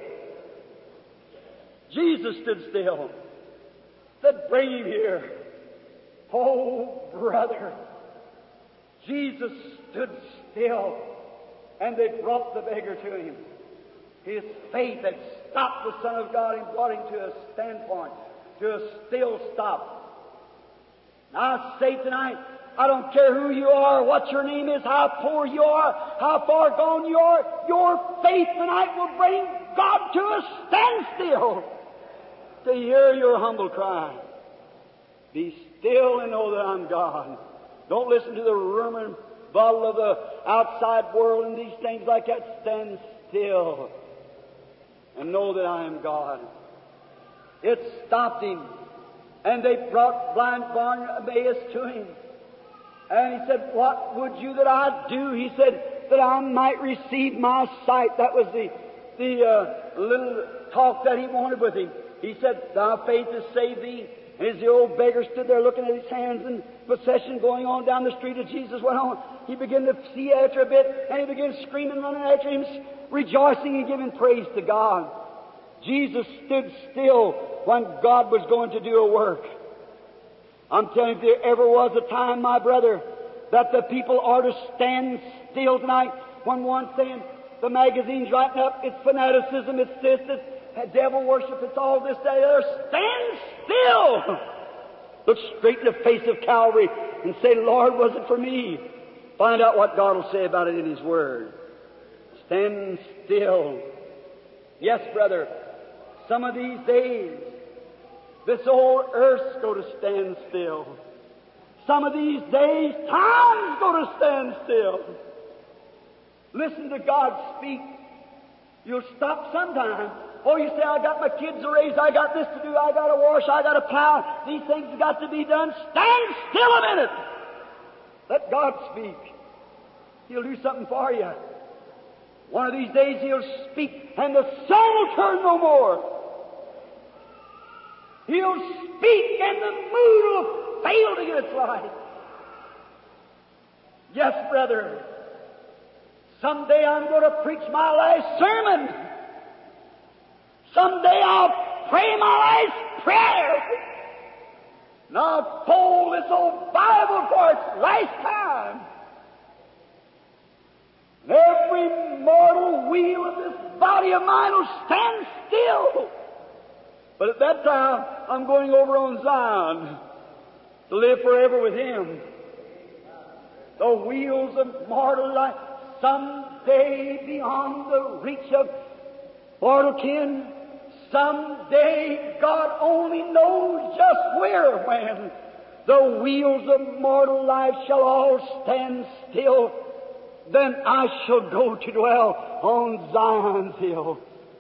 Jesus stood still. Said, "Bring him here." Oh, brother, Jesus stood still, and they brought the beggar to him. His faith had stopped the Son of God and brought him to a standpoint, to a still stop. Now I say tonight, I don't care who you are, what your name is, how poor you are, how far gone you are, your faith tonight will bring God to a standstill to hear your humble cry. Be still and know that I'm God. Don't listen to the rumor and bottle of the outside world and these things like that. Stand still and know that I am God. It stopped him. And they brought blind Bartimaeus to him. And he said, "What would you that I do?" He said, "That I might receive my sight." That was the little talk that he wanted with him. He said, "Thy faith has saved thee." And as the old beggar stood there looking at his hands and procession going on down the street as Jesus went on, he began to see after a bit, and he began screaming, running after him, rejoicing and giving praise to God. Jesus stood still when God was going to do a work. I'm telling you, if there ever was a time, my brother, that the people are to stand still tonight, when one's saying, the magazine's writing up, it's fanaticism, it's this, it's devil worship, it's all this, that, other. Stand still! Look straight in the face of Calvary and say, Lord, was it for me? Find out what God will say about it in His Word. Stand still. Yes, brother, some of these days, this old earth's going to stand still. Some of these days, time's going to stand still. Listen to God speak. You'll stop sometime. Oh, you say, I got my kids to raise, I got this to do, I got to wash, I got to plow. These things have got to be done. Stand still a minute. Let God speak. He'll do something for you. One of these days He'll speak and the sun will turn no more. He'll speak and the moon will fail to get its light. Yes, brother. Someday I'm going to preach my last sermon. Someday I'll pray my last prayer. And I'll fold this old Bible for its last time. And every mortal wheel of this body of mine will stand still. But at that time, I'm going over on Zion to live forever with Him. The wheels of mortal life, someday beyond the reach of mortal kin, someday God only knows just where, when, the wheels of mortal life shall all stand still. Then I shall go to dwell on Zion's hill.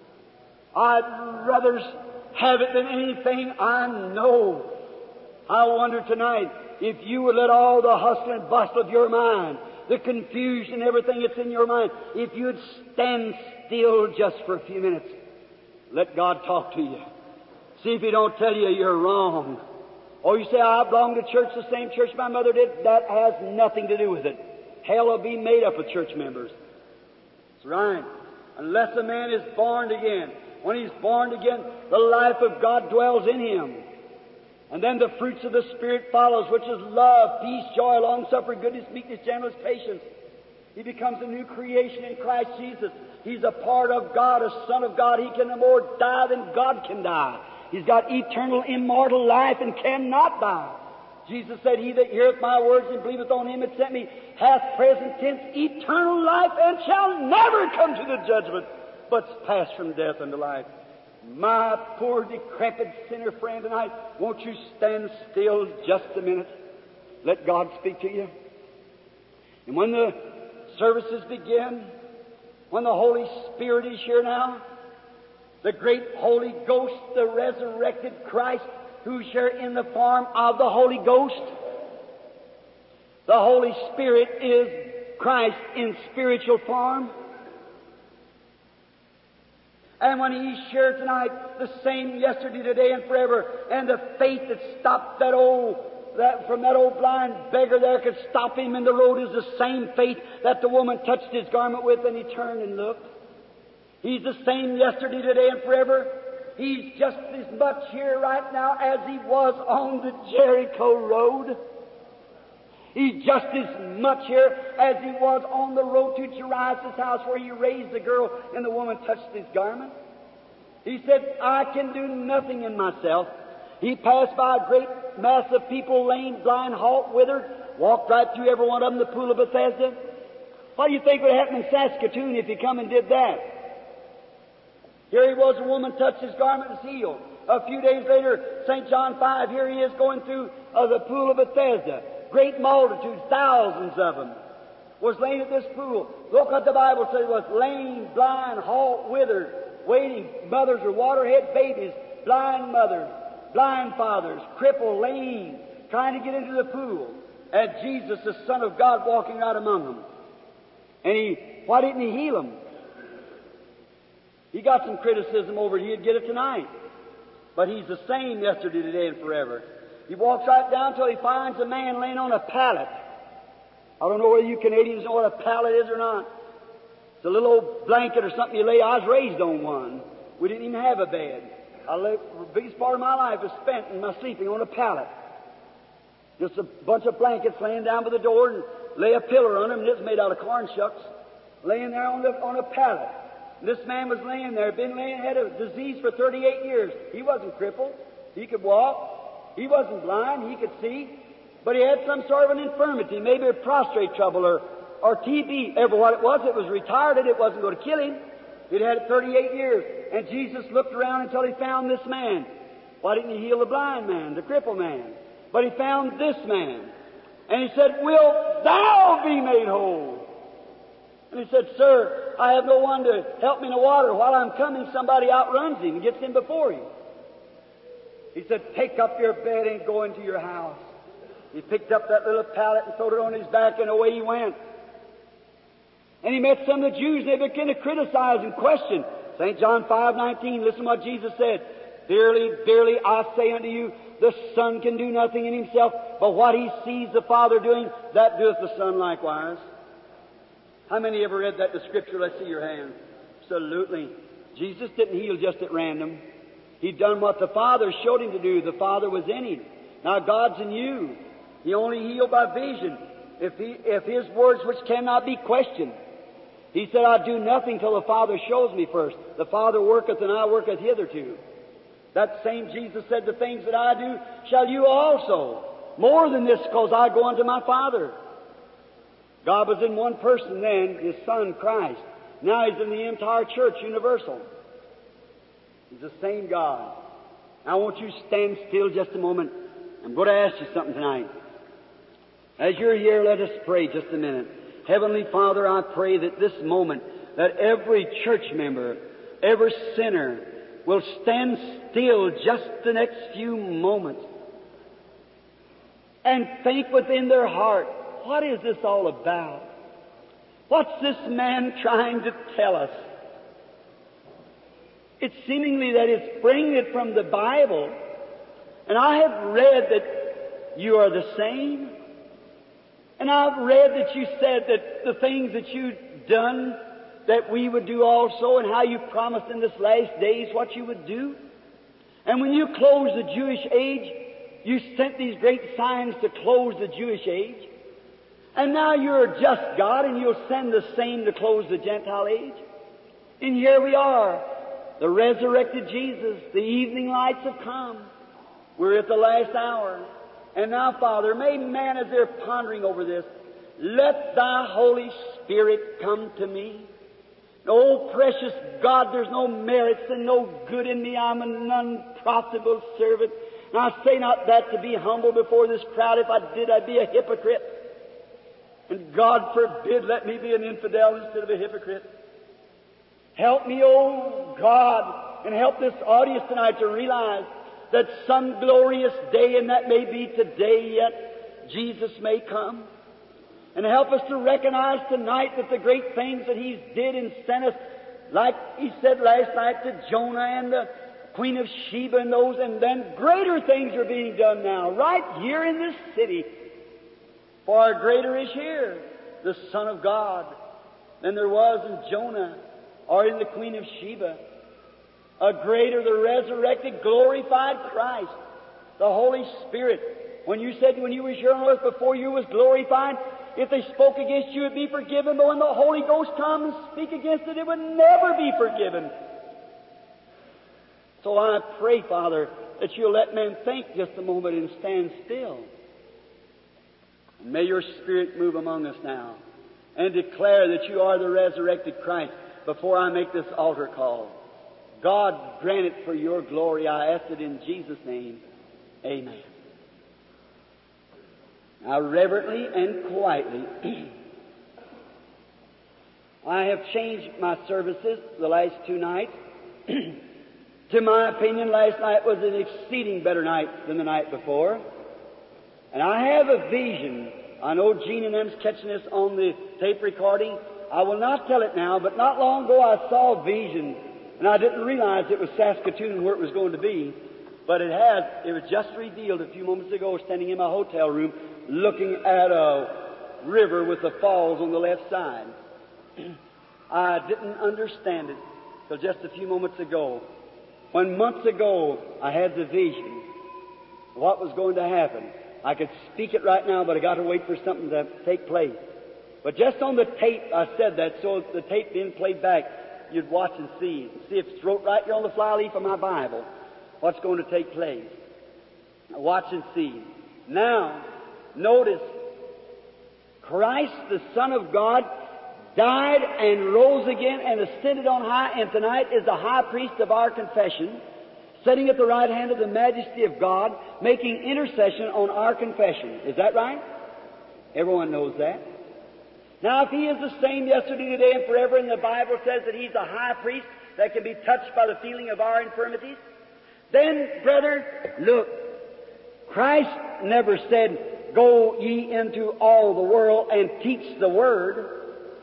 I'd rather have it than anything I know. I wonder tonight if you would let all the hustle and bustle of your mind, the confusion, everything that's in your mind, if you'd stand still just for a few minutes. Let God talk to you. See if He don't tell you you're wrong. Or you say, I belong to church, the same church my mother did. That has nothing to do with it. Hell will be made up of church members. That's right. Unless a man is born again. When he's born again, the life of God dwells in him. And then the fruits of the Spirit follows, which is love, peace, joy, long-suffering, goodness, meekness, gentleness, patience. He becomes a new creation in Christ Jesus. He's a part of God, a son of God. He can no more die than God can die. He's got eternal, immortal life and cannot die. Jesus said, He that heareth my words and believeth on Him that sent me hath present tense eternal life and shall never come to the judgment, but pass from death unto life. My poor decrepit sinner friend tonight, won't you stand still just a minute? Let God speak to you. And when the services begin, when the Holy Spirit is here now, the great Holy Ghost, the resurrected Christ, who's here in the form of the Holy Ghost. The Holy Spirit is Christ in spiritual form. And when He's here tonight, the same yesterday, today, and forever, and the faith that stopped that old blind beggar there could stop him in the road is the same faith that the woman touched His garment with, and he turned and looked. He's the same yesterday, today, and forever. He's just as much here right now as He was on the Jericho road. He's just as much here as He was on the road to Jairus' house where He raised the girl and the woman touched His garment. He said, I can do nothing in myself. He passed by a great mass of people, lame, blind, halt, withered, walked right through every one of them, the pool of Bethesda. What do you think would happen in Saskatoon if He come and did that? Here He was, a woman touched His garment and was healed. A few days later, St. John 5, here He is going through the pool of Bethesda. Great multitudes, thousands of them, was laying at this pool. Look what the Bible says, was lame, blind, halt, withered, waiting. Mothers or waterhead babies, blind mothers, blind fathers, crippled, lame, trying to get into the pool. And Jesus, the Son of God, walking right among them. And why didn't He heal them? He got some criticism over it. He'd get it tonight. But He's the same yesterday, today, and forever. He walks right down till He finds a man laying on a pallet. I don't know whether you Canadians know what a pallet is or not. It's a little old blanket or something you lay. I was raised on one. We didn't even have a bed. The biggest part of my life was spent in my sleeping on a pallet. Just a bunch of blankets laying down by the door and lay a pillar on them, and it's made out of corn shucks, laying there on a pallet. This man was laying there, had a disease for 38 years. He wasn't crippled. He could walk. He wasn't blind, he could see, but he had some sort of an infirmity, maybe a prostrate trouble or TB, ever what it was retarded, it wasn't going to kill him. He'd had it 38 years, and Jesus looked around until he found this man. Why didn't he heal the blind man, the crippled man? But he found this man, and he said, "Wilt thou be made whole?" And he said, "Sir, I have no one to help me in the water. While I'm coming, somebody outruns him and gets him before him." He said, "Take up your bed and go into your house." He picked up that little pallet and throwed it on his back, and away he went. And he met some of the Jews, and they began to criticize and question. St. John 5:19, listen to what Jesus said. "Verily, verily, I say unto you, the Son can do nothing in himself, but what he sees the Father doing, that doeth the Son likewise." How many ever read that in the Scripture? Let's see your hand. Absolutely. Jesus didn't heal just at random. He'd done what the Father showed him to do. The Father was in him. Now God's in you. He only healed by vision. If His words which cannot be questioned. He said, "I do nothing till the Father shows me first. The Father worketh and I worketh hitherto." That same Jesus said, "The things that I do shall you also. More than this, because I go unto my Father." God was in one person then, His Son, Christ. Now He's in the entire church, universal. He's the same God. Now, won't you stand still just a moment? I'm going to ask you something tonight. As you're here, let us pray just a minute. Heavenly Father, I pray that this moment, that every church member, every sinner, will stand still just the next few moments and think within their heart, what is this all about? What's this man trying to tell us? It's seemingly that it's bringing it from the Bible, and I have read that you are the same, and I've read that you said that the things that you've done, that we would do also, and how you promised in this last days what you would do. And when you closed the Jewish age, you sent these great signs to close the Jewish age. And now you're a just God, and you'll send the same to close the Gentile age. And here we are, the resurrected Jesus. The evening lights have come. We're at the last hour. And now, Father, may man, as they're pondering over this, let Thy Holy Spirit come to me. Oh, precious God, there's no merits and no good in me. I'm an unprofitable servant. And I say not that to be humble before this crowd. If I did, I'd be a hypocrite. And God forbid, let me be an infidel instead of a hypocrite. Help me, oh God, and help this audience tonight to realize that some glorious day, and that may be today yet, Jesus may come. And help us to recognize tonight that the great things that He's did and sent us, like He said last night to Jonah and the Queen of Sheba and those, and then greater things are being done now, right here in this city. For our greater is here, the Son of God, than there was in Jonah or in the Queen of Sheba. A greater, the resurrected, glorified Christ, the Holy Spirit. When you said when you was here on earth before you was glorified, if they spoke against you, it would be forgiven, but when the Holy Ghost comes and speak against it, it would never be forgiven. So I pray, Father, that you'll let men think just a moment and stand still. And may your Spirit move among us now and declare that you are the resurrected Christ before I make this altar call. God, grant it for your glory. I ask it in Jesus' name. Amen. Now, reverently and quietly, I have changed my services the last two nights. To my opinion, last night was an exceeding better night than the night before. And I have a vision. I know Gene and them's catching this on the tape recording. I will not tell it now, but not long ago I saw a vision, and I didn't realize it was Saskatoon where it was going to be. But it was just revealed a few moments ago, standing in my hotel room, looking at a river with the falls on the left side. I didn't understand it till just a few moments ago. When months ago I had the vision of what was going to happen. I could speak it right now, but I got to wait for something to take place. But just on the tape I said that, so if the tape being played back, you'd watch and see if it's wrote right here on the fly leaf of my Bible what's going to take place. Watch and see. Now, notice, Christ, the Son of God, died and rose again and ascended on high, and tonight is the high priest of our confession, sitting at the right hand of the majesty of God, making intercession on our confession. Is that right? Everyone knows that. Now, if He is the same yesterday, today, and forever, and the Bible says that He's a high priest that can be touched by the feeling of our infirmities, then, brother, look, Christ never said, "Go ye into all the world and teach the Word."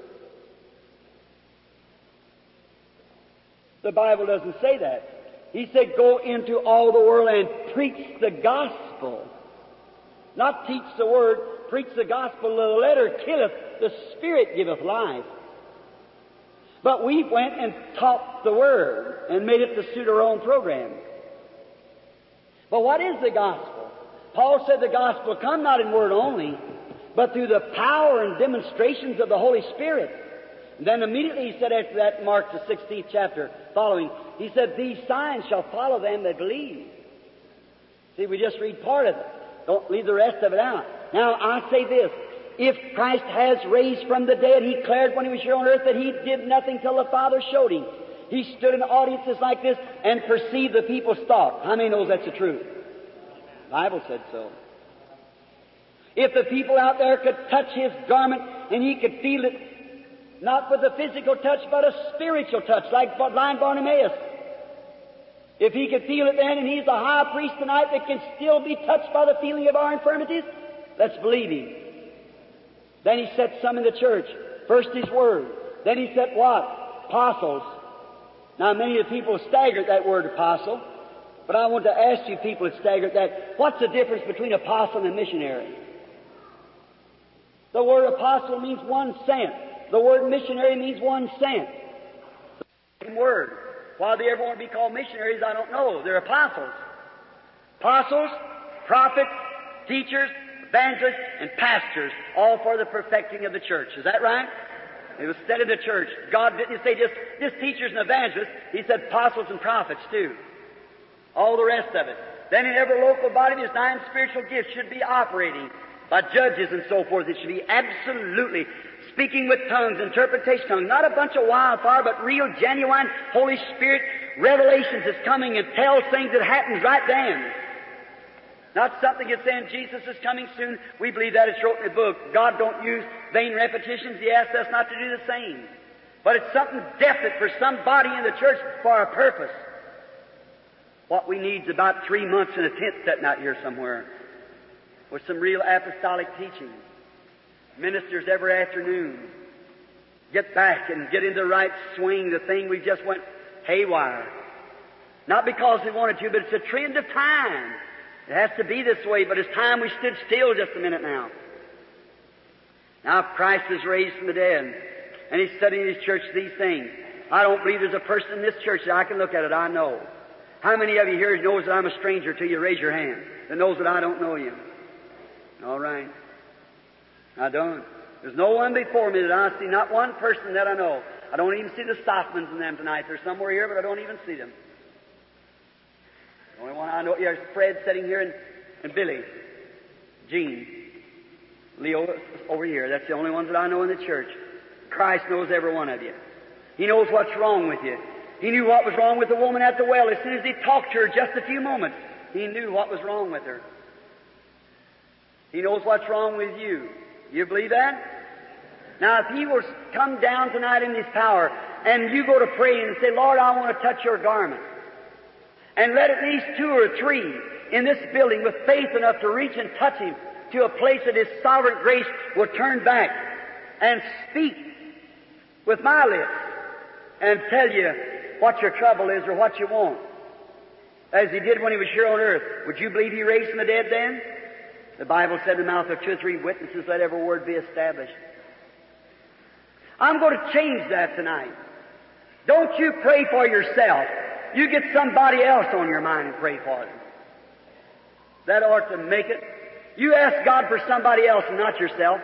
The Bible doesn't say that. He said, "Go into all the world and preach the gospel." Not teach the Word, preach the gospel. The letter killeth, the Spirit giveth life. But we went and taught the Word and made it to suit our own program. But what is the gospel? Paul said the gospel come not in word only, but through the power and demonstrations of the Holy Spirit. And then immediately he said after that, Mark the 16th chapter following, he said, "These signs shall follow them that believe." See, we just read part of it. Don't leave the rest of it out. Now, I say this. If Christ has raised from the dead, He declared when He was here on earth that He did nothing till the Father showed Him. He stood in audiences like this and perceived the people's thought. How many knows that's the truth? The Bible said so. If the people out there could touch His garment and He could feel it, not with a physical touch, but a spiritual touch, like blind Bartimaeus. If He could feel it then, and He's the high priest tonight that can still be touched by the feeling of our infirmities, let's believe Him. Then He set some in the church. First His Word. Then He set what? Apostles. Now many of the people stagger at that word apostle, but I want to ask you people that stagger at that, what's the difference between apostle and missionary? The word apostle means one sent. The word missionary means one sent. The same word. Why they ever want to be called missionaries, I don't know. They're apostles. Apostles, prophets, teachers, evangelists, and pastors, all for the perfecting of the church. Is that right? It was said of the church. God didn't say just teachers and evangelists. He said apostles and prophets too. All the rest of it. Then in every local body, His 9 spiritual gifts should be operating by judges and so forth. It should be absolutely speaking with tongues, interpretation of tongues, not a bunch of wildfire, but real, genuine Holy Spirit revelations that's coming and tells things that happens right then. Not something that's saying Jesus is coming soon. We believe that it's wrote in the book. God don't use vain repetitions. He asks us not to do the same. But it's something definite for somebody in the church for a purpose. What we need is about 3 months in a tent sitting out here somewhere with some real apostolic teaching. Ministers every afternoon. Get back and get into the right swing. The thing we just went haywire. Not because we wanted to, but it's a trend of time. It has to be this way, but it's time we stood still just a minute now. Now, if Christ is raised from the dead, and He's studying His church these things, I don't believe there's a person in this church that I can look at it, I know. How many of you here knows that I'm a stranger to you? Raise your hand. That knows that I don't know you. All right. I don't. There's no one before me that I see, not one person that I know. I don't even see the Stockmans in them tonight. They're somewhere here, but I don't even see them. The only one I know, here's Fred sitting here and Billy, Gene, Leo over here. That's the only ones that I know in the church. Christ knows every one of you. He knows what's wrong with you. He knew what was wrong with the woman at the well. As soon as He talked to her just a few moments, He knew what was wrong with her. He knows what's wrong with you. You believe that? Now, if He will come down tonight in His power, and you go to pray and say, "Lord, I want to touch Your garment," and let at least 2 or 3 in this building with faith enough to reach and touch Him to a place that His sovereign grace will turn back and speak with my lips and tell you what your trouble is or what you want, as He did when He was here on earth. Would you believe He raised from the dead then? The Bible said in the mouth of 2 or 3 witnesses, let every word be established. I'm going to change that tonight. Don't you pray for yourself. You get somebody else on your mind and pray for them. That ought to make it. You ask God for somebody else and not yourself.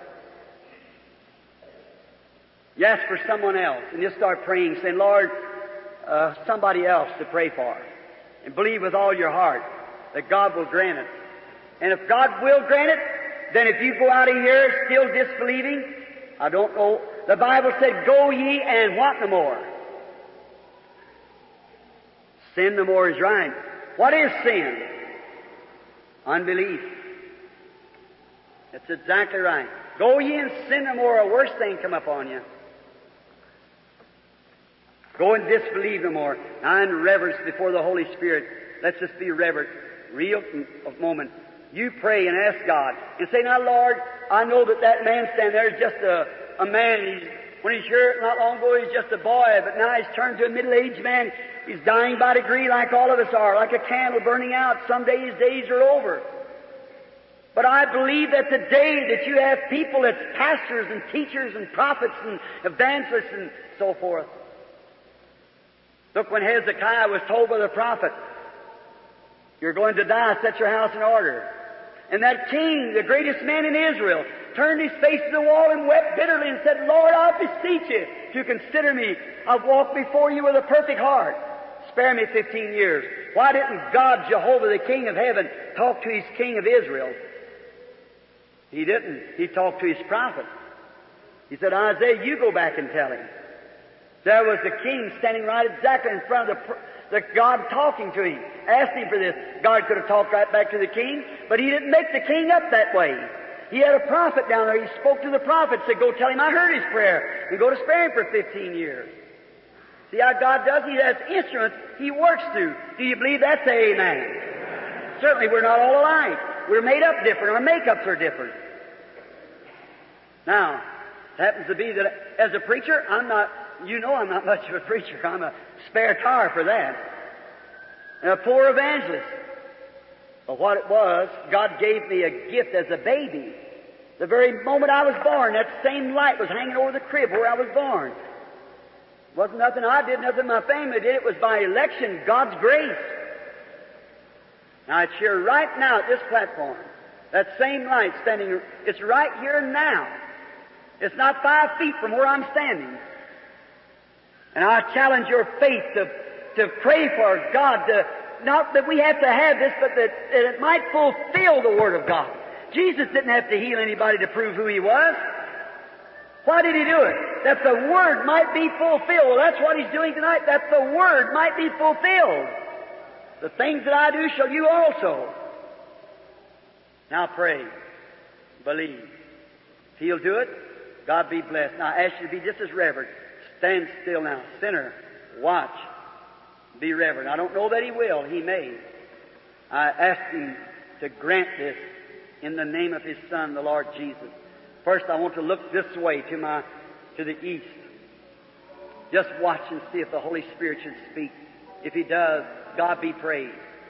You ask for someone else and you start praying, saying, "Lord, somebody else to pray for." And believe with all your heart that God will grant it. And if God will grant it, then if you go out of here still disbelieving, I don't know. The Bible said, go ye and what no more? Sin no more is right. What is sin? Unbelief. That's exactly right. Go ye and sin no more, a worse thing come upon you. Go and disbelieve no more. Now in reverence before the Holy Spirit, let's just be reverent. Real moment. You pray and ask God and say, now Lord, I know that man standing there is just a man. When he's here not long ago, he's just a boy, but now he's turned to a middle-aged man. He's dying by degree like all of us are, like a candle burning out. Someday his days are over. But I believe that today that you have people that's pastors and teachers and prophets and evangelists and so forth. Look, when Hezekiah was told by the prophet, you're going to die, set your house in order. And that king, the greatest man in Israel, turned his face to the wall and wept bitterly and said, Lord, I beseech you to consider me. I've walked before you with a perfect heart. Spare me 15 years. Why didn't God, Jehovah, the King of heaven, talk to his king of Israel? He didn't. He talked to his prophet. He said, Isaiah, you go back and tell him. There was the king standing right exactly in front of the God talking to him, asked him for this. God could have talked right back to the king, but he didn't make the king up that way. He had a prophet down there. He spoke to the prophet, said, go tell him I heard his prayer, and go to spare him for 15 years. See how God does? He has instruments He works through. Do you believe that's amen? Certainly we're not all alike. We're made up different. Our makeups are different. Now, it happens to be that as a preacher, I'm not much of a preacher. I'm a spare tire for that. And a poor evangelist. But what it was, God gave me a gift as a baby. The very moment I was born, that same light was hanging over the crib where I was born. It wasn't nothing I did, nothing my family did. It was by election, God's grace. Now it's here right now at this platform. That same light standing, it's right here now. It's not 5 feet from where I'm standing. And I challenge your faith to pray for God, not that we have to have this, but that it might fulfill the Word of God. Jesus didn't have to heal anybody to prove who He was. Why did He do it? That the Word might be fulfilled. Well, that's what He's doing tonight, that the Word might be fulfilled. The things that I do shall you also. Now pray. Believe. If He'll do it, God be blessed. Now I ask you to be just as reverent. Stand still now. Sinner, watch. Be reverent. I don't know that He will. He may. I ask Him to grant this in the name of His Son, the Lord Jesus. First, I want to look this way to the east. Just watch and see if the Holy Spirit should speak. If He does, God be praised.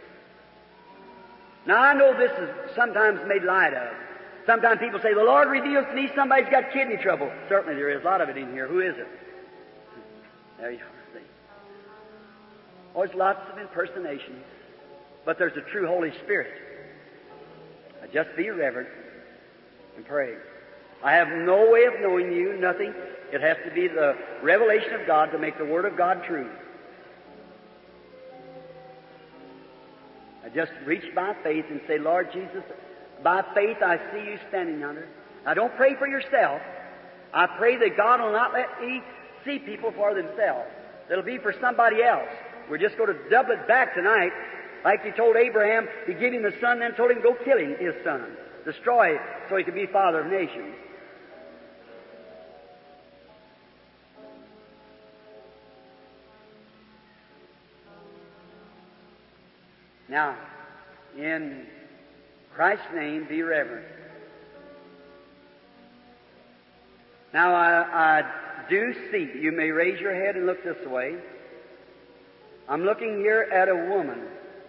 Now, I know this is sometimes made light of. Sometimes people say, the Lord reveals to me somebody's got kidney trouble. Certainly there is a lot of it in here. Who is it? There you are. See? Oh, there's lots of impersonations. But there's a true Holy Spirit. Now, just be reverent and pray. I have no way of knowing you, nothing. It has to be the revelation of God to make the Word of God true. I just reach by faith and say, Lord Jesus, by faith I see you standing yonder. Now don't pray for yourself. I pray that God will not let me see people for themselves. It'll be for somebody else. We're just going to double it back tonight. Like He told Abraham, He gave him a son, then told him to go kill his son. Destroy it so he could be father of nations. Now, in Christ's name, be reverent. Now, I do see, you may raise your head and look this way. I'm looking here at a woman.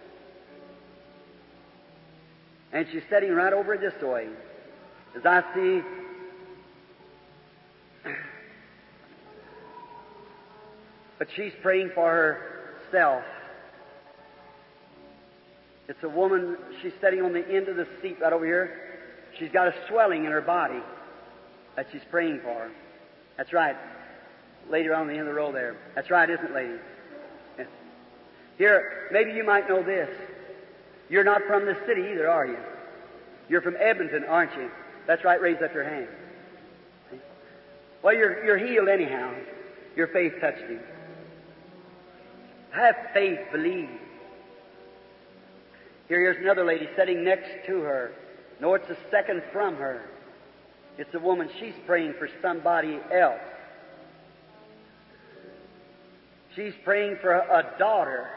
And she's sitting right over this way. As I see, but she's praying for herself. It's a woman, she's sitting on the end of the seat right over here. She's got a swelling in her body that she's praying for. That's right. Lady right on the end of the row there. That's right, isn't it, lady? Yes. Here, maybe you might know this. You're not from this city either, are you? You're from Edmonton, aren't you? That's right, raise up your hand. Well, you're healed anyhow. Your faith touched you. Have faith, believe. Here's another lady sitting next to her. No, it's a second from her. It's a woman. She's praying for somebody else. She's praying for a daughter.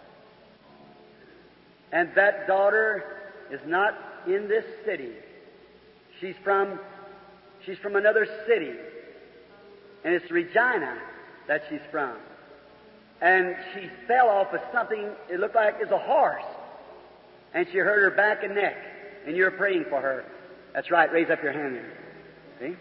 And that daughter is not in this city. She's from another city. And it's Regina that she's from. And she fell off of something, it looked like it was a horse. And she hurt her back and neck. And you're praying for her. That's right, raise up your hand there. See?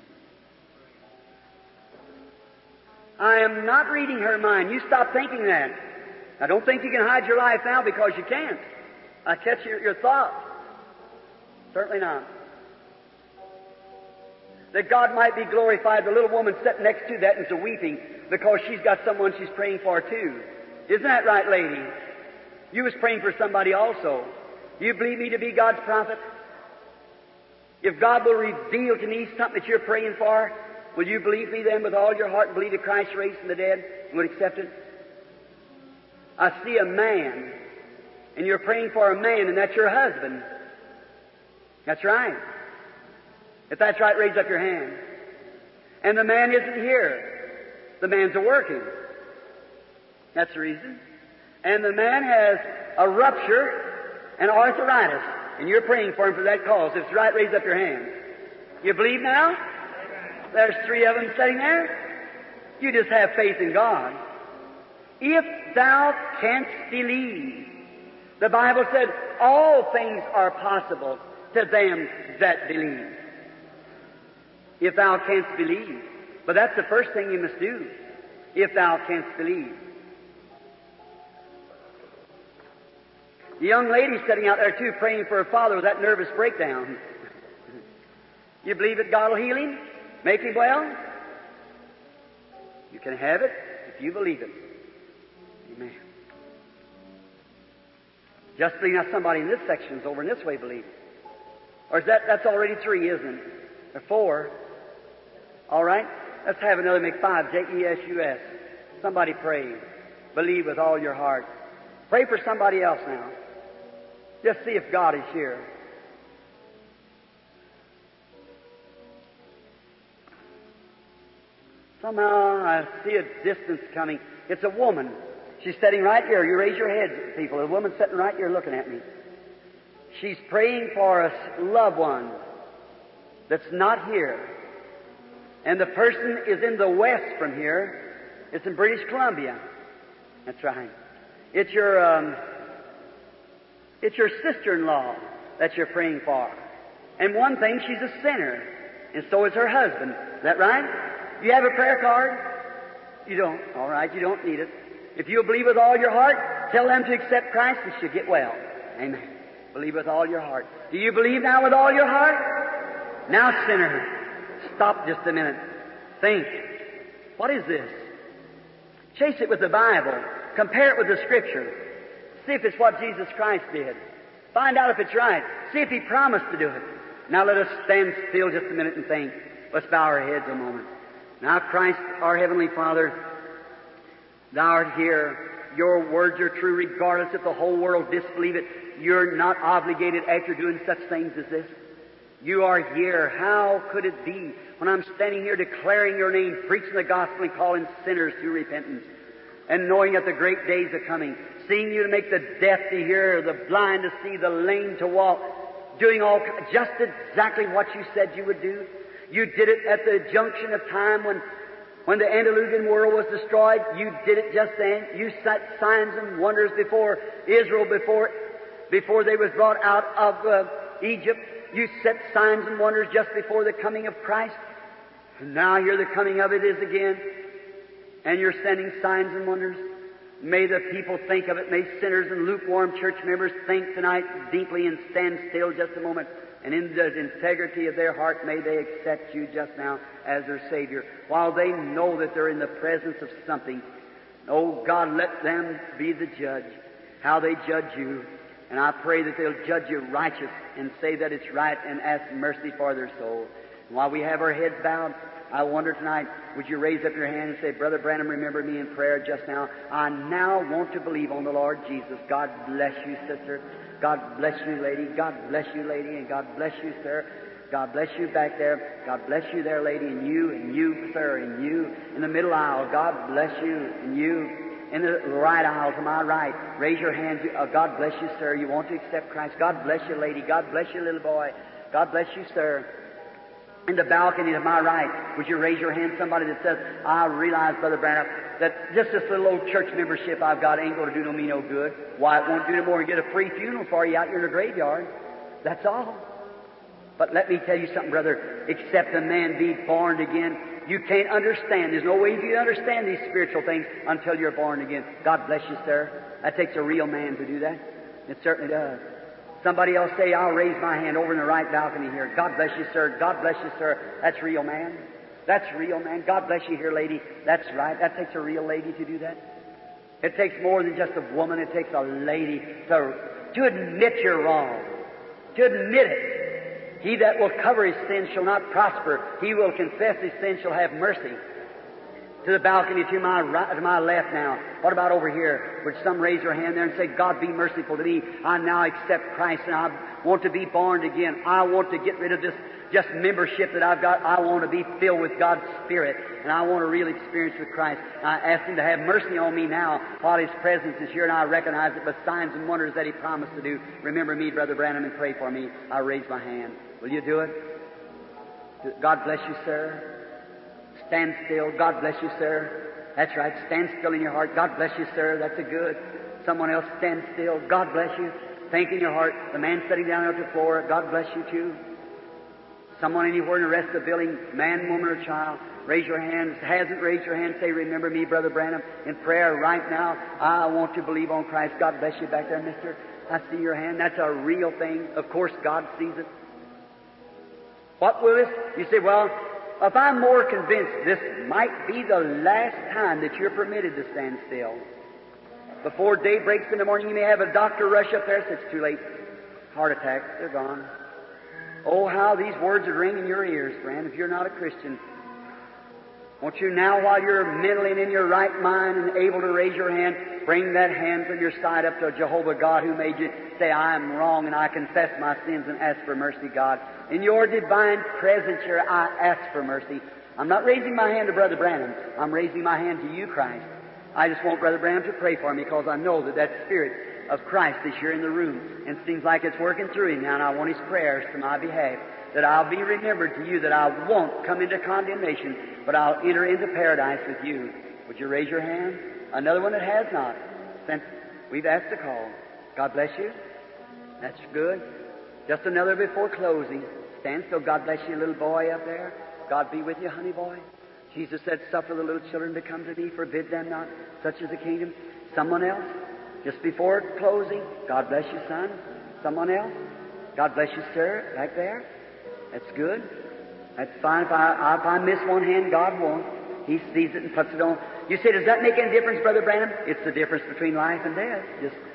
I am not reading her mind. You stop thinking that. I don't think you can hide your life now because you can't. I catch your thought. Certainly not. That God might be glorified. The little woman sitting next to that is weeping because she's got someone she's praying for too. Isn't that right, lady? You was praying for somebody also. Do you believe me to be God's prophet? If God will reveal to me something that you're praying for, will you believe me then with all your heart and believe that Christ raised from the dead and would accept it? I see a man, and you're praying for a man, and that's your husband. That's right. If that's right, raise up your hand. And the man isn't here. The man's a-working. That's the reason. And the man has a rupture and arthritis, and you're praying for him for that cause. If it's right, raise up your hand. You believe now? There's 3 of them sitting there. You just have faith in God. If thou canst believe, the Bible said, all things are possible to them that believe. If thou canst believe. But that's the first thing you must do. If thou canst believe. The young lady sitting out there too, praying for her father with that nervous breakdown. You believe that God will heal him? Make him well? You can have it if you believe it. Amen. Just believe now somebody in this section's over in this way believe it. Or is that's already 3, isn't it? Or 4. All right? Let's have another, make 5. J-E-S-U-S. Somebody pray. Believe with all your heart. Pray for somebody else now. Just see if God is here. Somehow I see a distance coming. It's a woman. She's sitting right here. You raise your heads, people. A woman sitting right here looking at me. She's praying for a loved one that's not here. And the person is in the west from here. It's in British Columbia. That's right. It's your sister-in-law that you're praying for. And one thing, she's a sinner. And so is her husband. Is that right? You have a prayer card? You don't. All right, you don't need it. If you'll believe with all your heart, tell them to accept Christ and she'll get well. Amen. Believe with all your heart. Do you believe now with all your heart? Now, sinner, stop just a minute. Think. What is this? Chase it with the Bible. Compare it with the Scripture. See if it's what Jesus Christ did. Find out if it's right. See if He promised to do it. Now let us stand still just a minute and think. Let's bow our heads a moment. Now, Christ, our Heavenly Father, Thou art here. Your words are true regardless if the whole world disbelieve it. You're not obligated after doing such things as this. You are here. How could it be when I'm standing here declaring Your name, preaching the gospel and calling sinners to repentance, and knowing that the great days are coming, seeing You to make the deaf to hear, the blind to see, the lame to walk, doing all just exactly what You said You would do. You did it at the junction of time when the antediluvian world was destroyed. You did it just then. You set signs and wonders before Israel, before they was brought out of Egypt. You set signs and wonders just before the coming of Christ. And now here the coming of it is again. And You're sending signs and wonders. May the people think of it. May sinners and lukewarm church members think tonight deeply and stand still just a moment. And in the integrity of their heart, may they accept You just now as their Savior, while they know that they're in the presence of something. Oh God, let them be the judge, how they judge You. And I pray that they'll judge you righteous and say that it's right and ask mercy for their soul. And while we have our heads bowed, I wonder tonight, would you raise up your hand and say, Brother Branham, remember me in prayer just now. I now want to believe on the Lord Jesus. God bless you, sister. God bless you, lady. God bless you, lady. And God bless you, sir. God bless you back there. God bless you there, lady. And you, sir. And you in the middle aisle. God bless you. And you in the right aisle to my right. Raise your hand. God bless you, sir. You want to accept Christ. God bless you, lady. God bless you, little boy. God bless you, sir. In the balcony to my right, would you raise your hand? Somebody that says, I realize, Brother Branham, that just this little old church membership I've got ain't going to do me no good. Why, it won't do no more than get a free funeral for you out here in the graveyard. That's all. But let me tell you something, brother. Except a man be born again, you can't understand. There's no way you can understand these spiritual things until you're born again. God bless you, sir. That takes a real man to do that. It certainly does. Somebody else say, I'll raise my hand over in the right balcony here. God bless you, sir. God bless you, sir. That's real, man. That's real, man. God bless you here, lady. That's right. That takes a real lady to do that. It takes more than just a woman. It takes a lady to admit you're wrong. To admit it. He that will cover his sins shall not prosper. He will confess his sins shall have mercy. To the balcony to my right, to my left now. What about over here? Would some raise their hand there and say, God be merciful to me. I now accept Christ and I want to be born again. I want to get rid of this just membership that I've got. I want to be filled with God's Spirit and I want a real experience with Christ. I ask Him to have mercy on me now while His presence is here and I recognize it by signs and wonders that He promised to do. Remember me, Brother Branham, and pray for me. I raise my hand. Will you do it? God bless you, sir. Stand still. God bless you, sir. That's right. Stand still in your heart. God bless you, sir. That's a good. Someone else, stand still. God bless you. Think in your heart. The man sitting down on the floor, God bless you too. Someone anywhere in the rest of the building, man, woman, or child, raise your hand. Hasn't raised your hand, say, remember me, Brother Branham, in prayer right now. I want to believe on Christ. God bless you back there, mister. I see your hand. That's a real thing. Of course, God sees it. What will this? You say, well, if I'm more convinced this might be the last time that you're permitted to stand still. Before day breaks in the morning, you may have a doctor rush up there and say, it's too late. Heart attack, they're gone. Oh, how these words would ring in your ears, friend, if you're not a Christian. Won't you now, while you're mentally and in your right mind and able to raise your hand, bring that hand from your side up to Jehovah God who made you, say, I am wrong and I confess my sins and ask for mercy, God. In your divine presence here, I ask for mercy. I'm not raising my hand to Brother Branham. I'm raising my hand to you, Christ. I just want Brother Branham to pray for me because I know that that Spirit of Christ is here in the room and it seems like it's working through him now, and I want his prayers to my behalf, that I'll be remembered to you, that I won't come into condemnation, but I'll enter into paradise with you. Would you raise your hand? Another one that has not, since we've asked to call. God bless you. That's good. Just another before closing. Stand still. God bless you, little boy up there. God be with you, honey boy. Jesus said, suffer the little children to come to me, forbid them not, such is the kingdom. Someone else? Just before closing. God bless you, son. Someone else? God bless you, sir, right there. That's good. That's fine. If I miss one hand, God won't. He sees it and puts it on. You say, does that make any difference, Brother Branham? It's the difference between life and death.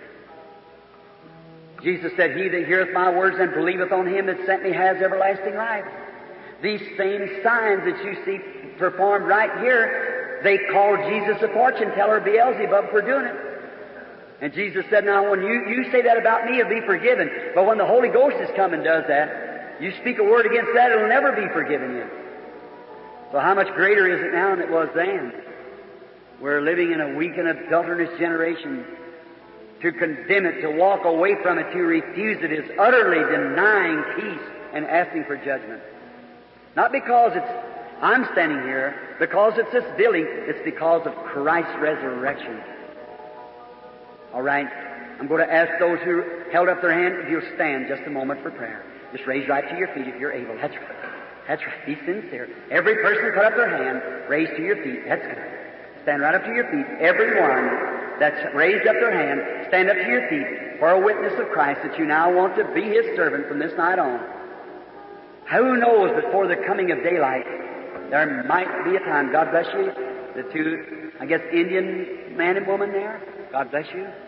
Jesus said, he that heareth my words and believeth on him that sent me has everlasting life. These same signs that you see performed right here, they call Jesus a fortune teller, Beelzebub, for doing it. And Jesus said, now when you say that about me, it'll be forgiven. But when the Holy Ghost has come and does that, you speak a word against that, it'll never be forgiven you. So how much greater is it now than it was then? We're living in a weak and adulterous generation. To condemn it, to walk away from it, to refuse it is utterly denying peace and asking for judgment. Not because I'm standing here, because it's this building, it's because of Christ's resurrection. All right, I'm going to ask those who held up their hand, if you'll stand just a moment for prayer. Just raise right to your feet if you're able. That's right. That's right. Be sincere. Every person put up their hand, raise to your feet. That's good. Stand right up to your feet. Everyone that's raised up their hand, stand up to your feet for a witness of Christ that you now want to be His servant from this night on. Who knows, before the coming of daylight, there might be a time. God bless you. The two, I guess, Indian man and woman there. God bless you.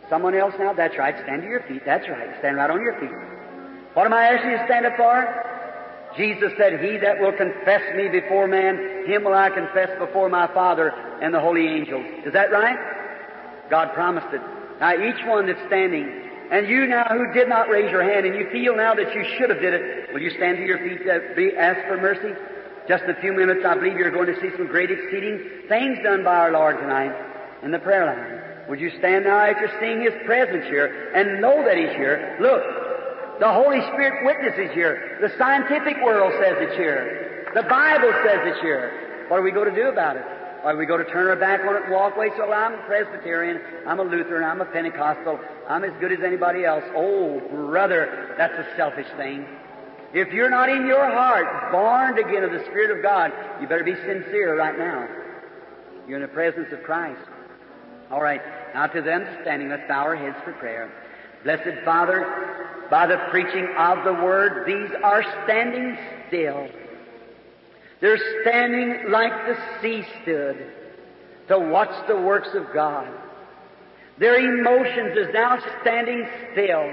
Someone else now? That's right. Stand to your feet. That's right. Stand right on your feet. What am I asking you to stand up for? Jesus said, He that will confess me before man, him will I confess before my Father and the holy angels. Is that right? God promised it. Now each one that's standing, and you now who did not raise your hand, and you feel now that you should have did it, will you stand to your feet to ask for mercy? Just in a few minutes, I believe you're going to see some great exceeding things done by our Lord tonight in the prayer line. Would you stand now after seeing His presence here and know that He's here? Look, the Holy Spirit witnesses here. The scientific world says it's here. The Bible says it's here. What are we going to do about it? Are we going to turn our back on it and walk away? So I'm a Presbyterian, I'm a Lutheran, I'm a Pentecostal, I'm as good as anybody else. Oh, brother, that's a selfish thing. If you're not in your heart born again of the Spirit of God, you better be sincere right now. You're in the presence of Christ. All right, now to them standing, let's bow our heads for prayer. Blessed Father, by the preaching of the Word, these are standing still. They're standing like the sea stood to watch the works of God. Their emotions is now standing still.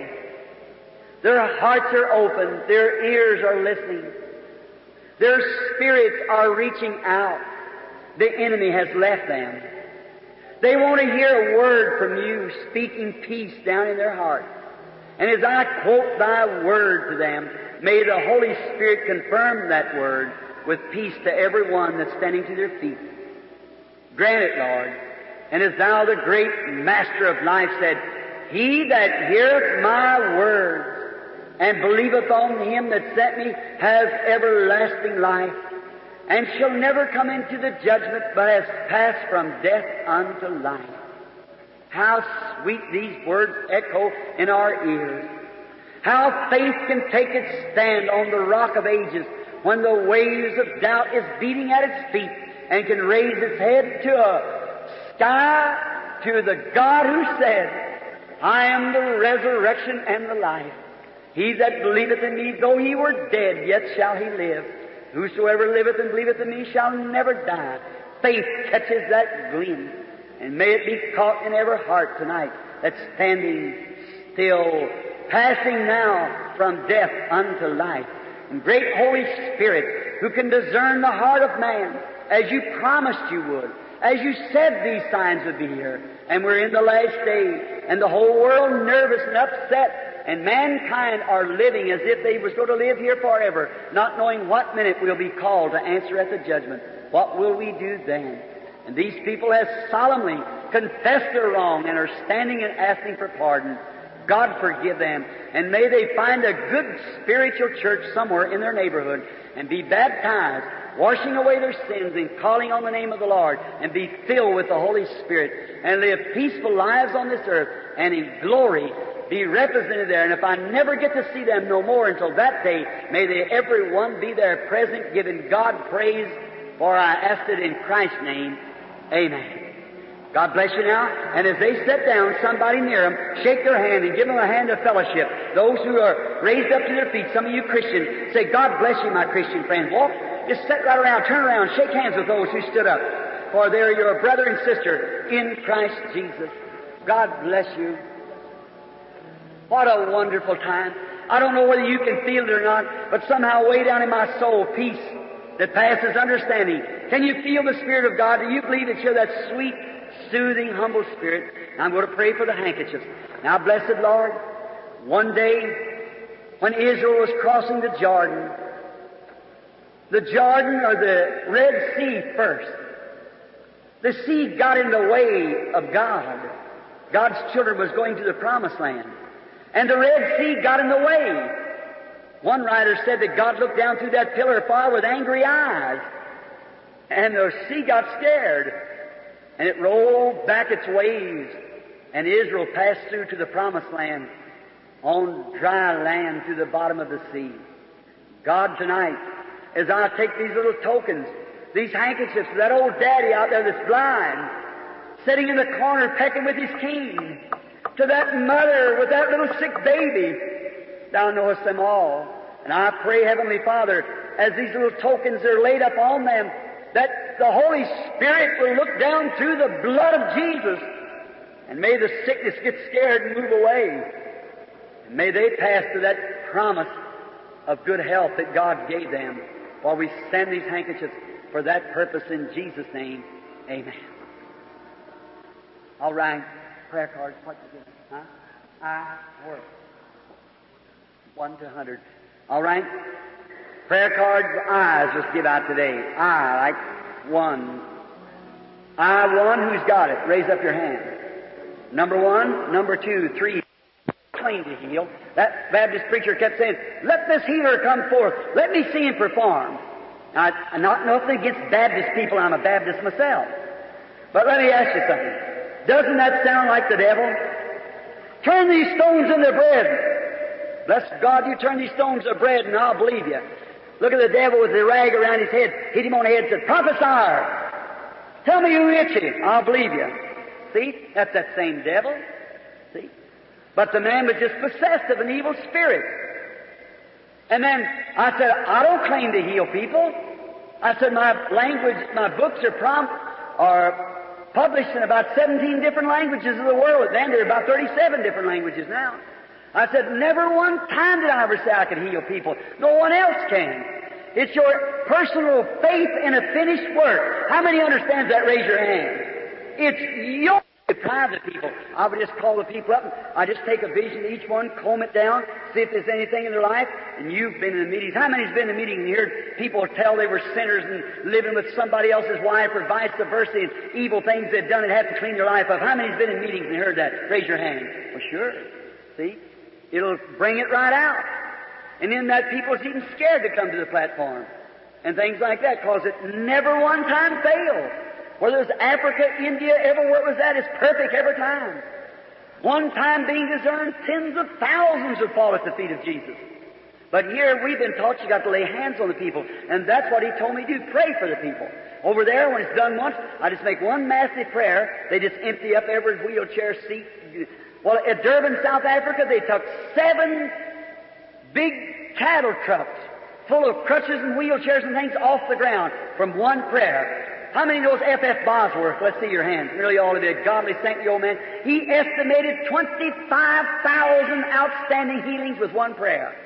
Their hearts are open. Their ears are listening. Their spirits are reaching out. The enemy has left them. They want to hear a word from you, speaking peace down in their heart. And as I quote Thy word to them, may the Holy Spirit confirm that word with peace to every one that's standing to their feet. Grant it, Lord. And as Thou, the great Master of life, said, He that heareth my words and believeth on Him that sent me has everlasting life, and shall never come into the judgment, but has passed from death unto life. How sweet these words echo in our ears. How faith can take its stand on the rock of ages when the waves of doubt is beating at its feet, and can raise its head to a sky to the God who said, I am the resurrection and the life. He that believeth in me, though he were dead, yet shall he live. Whosoever liveth and believeth in me shall never die. Faith catches that gleam, and may it be caught in every heart tonight that's standing still, passing now from death unto life. And great Holy Spirit, who can discern the heart of man, as you promised you would, as you said these signs would be here, and we're in the last day, and the whole world nervous and upset, and mankind are living as if they was going to live here forever, not knowing what minute we'll be called to answer at the judgment. What will we do then? And these people have solemnly confessed their wrong and are standing and asking for pardon. God forgive them, and may they find a good spiritual church somewhere in their neighborhood and be baptized, washing away their sins and calling on the name of the Lord, and be filled with the Holy Spirit and live peaceful lives on this earth, and in glory be represented there. And if I never get to see them no more until that day, may they every one be there present, giving God praise, for I ask it in Christ's name. Amen. God bless you now. And as they sit down, somebody near them, shake their hand and give them a hand of fellowship. Those who are raised up to their feet, some of you Christians, say, God bless you, my Christian friends. Walk, just sit right around, turn around, shake hands with those who stood up. For they're your brother and sister in Christ Jesus. God bless you. What a wonderful time. I don't know whether you can feel it or not, but somehow way down in my soul, peace that passes understanding. Can you feel the Spirit of God? Do you believe that you're that sweet, soothing, humble Spirit? I'm going to pray for the handkerchiefs. Now, blessed Lord, one day when Israel was crossing the Jordan or the Red Sea first, the sea got in the way of God. God's children was going to the Promised Land, and the Red Sea got in the way. One writer said that God looked down through that pillar of fire with angry eyes, and the sea got scared, and it rolled back its waves, and Israel passed through to the Promised Land on dry land to the bottom of the sea. God, tonight, as I take these little tokens, these handkerchiefs, that old daddy out there that's blind, sitting in the corner pecking with his cane, to that mother with that little sick baby, Thou knowest them all. And I pray, Heavenly Father, as these little tokens are laid up on them, that the Holy Spirit will look down through the blood of Jesus And may the sickness get scared and move away. And may they pass to that promise of good health that God gave them while we send these handkerchiefs for that purpose in Jesus' name. Amen. All right. Prayer cards. What you get? Huh? I work. 1 to 100. All right. Prayer cards, I's just give out today. I, like 1. I, 1, who's got it? Raise up your hand. Number 1, number 2, 3. Claim to heal. That Baptist preacher kept saying, let this healer come forth. Let me see him perform. Now, not nothing against Baptist people. I'm a Baptist myself. But let me ask you something. Doesn't that sound like the devil? Turn these stones into bread. Bless God, you turn these stones into bread and I'll believe you. Look at the devil with the rag around his head, hit him on the head and said, prophesy. Tell me who hit you. I'll believe you. See? That's that same devil. See? But the man was just possessed of an evil spirit. And then I said, I don't claim to heal people. I said, my books are published in about 17 different languages of the world. Then there are about 37 different languages now. I said, never one time did I ever say I could heal people. No one else can. It's your personal faith in a finished work. How many understands that? Raise your hand. It's your private people. I would just call the people up and I just take a vision of each one, comb it down, see if there's anything in their life. And you've been in the meetings. How many's been in the meeting and heard people tell they were sinners and living with somebody else's wife or vice versa and evil things they've done and had to clean their life up? How many's been in meetings and heard that? Raise your hand. Well, sure. See? It'll bring it right out. And in that people's even scared to come to the platform. And things like that, because it never one time failed. Whether it was Africa, India, everywhere it was at, it's perfect every time. One time being discerned, tens of thousands would fall at the feet of Jesus. But here we've been taught you got to lay hands on the people. And that's what He told me to do, pray for the people. Over there, when it's done once, I just make one massive prayer. They just empty up every wheelchair seat. Well, at Durban, South Africa, they took 7 big cattle trucks full of crutches and wheelchairs and things off the ground from one prayer. How many knows F.F. Bosworth? Let's see your hands. Nearly all of you. A godly, saintly old man. He estimated 25,000 outstanding healings with one prayer.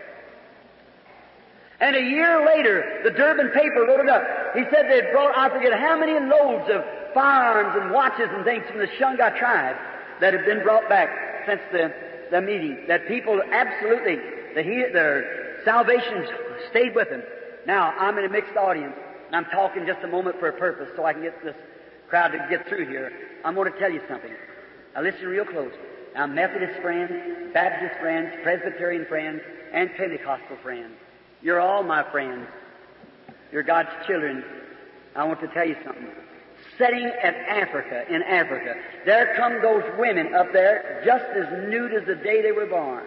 And a year later, the Durban paper wrote it up. He said they'd brought, I forget how many loads of firearms and watches and things from the Shunga tribe that have been brought back since the meeting. That people absolutely, their salvation stayed with them. Now, I'm in a mixed audience, and I'm talking just a moment for a purpose so I can get this crowd to get through here. I'm going to tell you something. Now, listen real close. Now, Methodist friends, Baptist friends, Presbyterian friends, and Pentecostal friends. You're all my friends. You're God's children. I want to tell you something. Sitting in Africa, there come those women up there just as nude as the day they were born.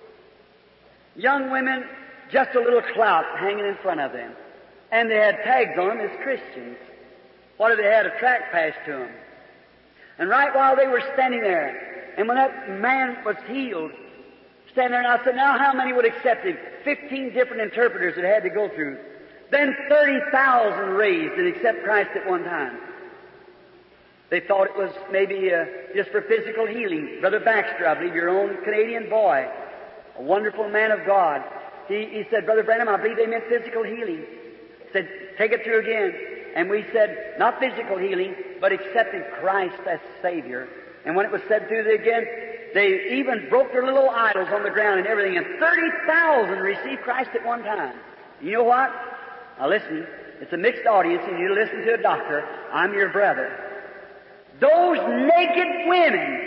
Young women, just a little clout hanging in front of them. And they had tags on them as Christians. What if they had a tract passed to them? And right while they were standing there, and when that man was healed, standing there, and I said, now how many would accept him? 15 different interpreters that had to go through. Then 30,000 raised that accept Christ at one time. They thought it was maybe just for physical healing. Brother Baxter, I believe, your own Canadian boy, a wonderful man of God, he said, Brother Branham, I believe they meant physical healing. He said, take it through again. And we said, not physical healing, but accepting Christ as Savior. And when it was said through again, they even broke their little idols on the ground and everything, and 30,000 received Christ at one time. You know what? Now listen, it's a mixed audience, and you listen to a doctor. I'm your brother. Those naked women,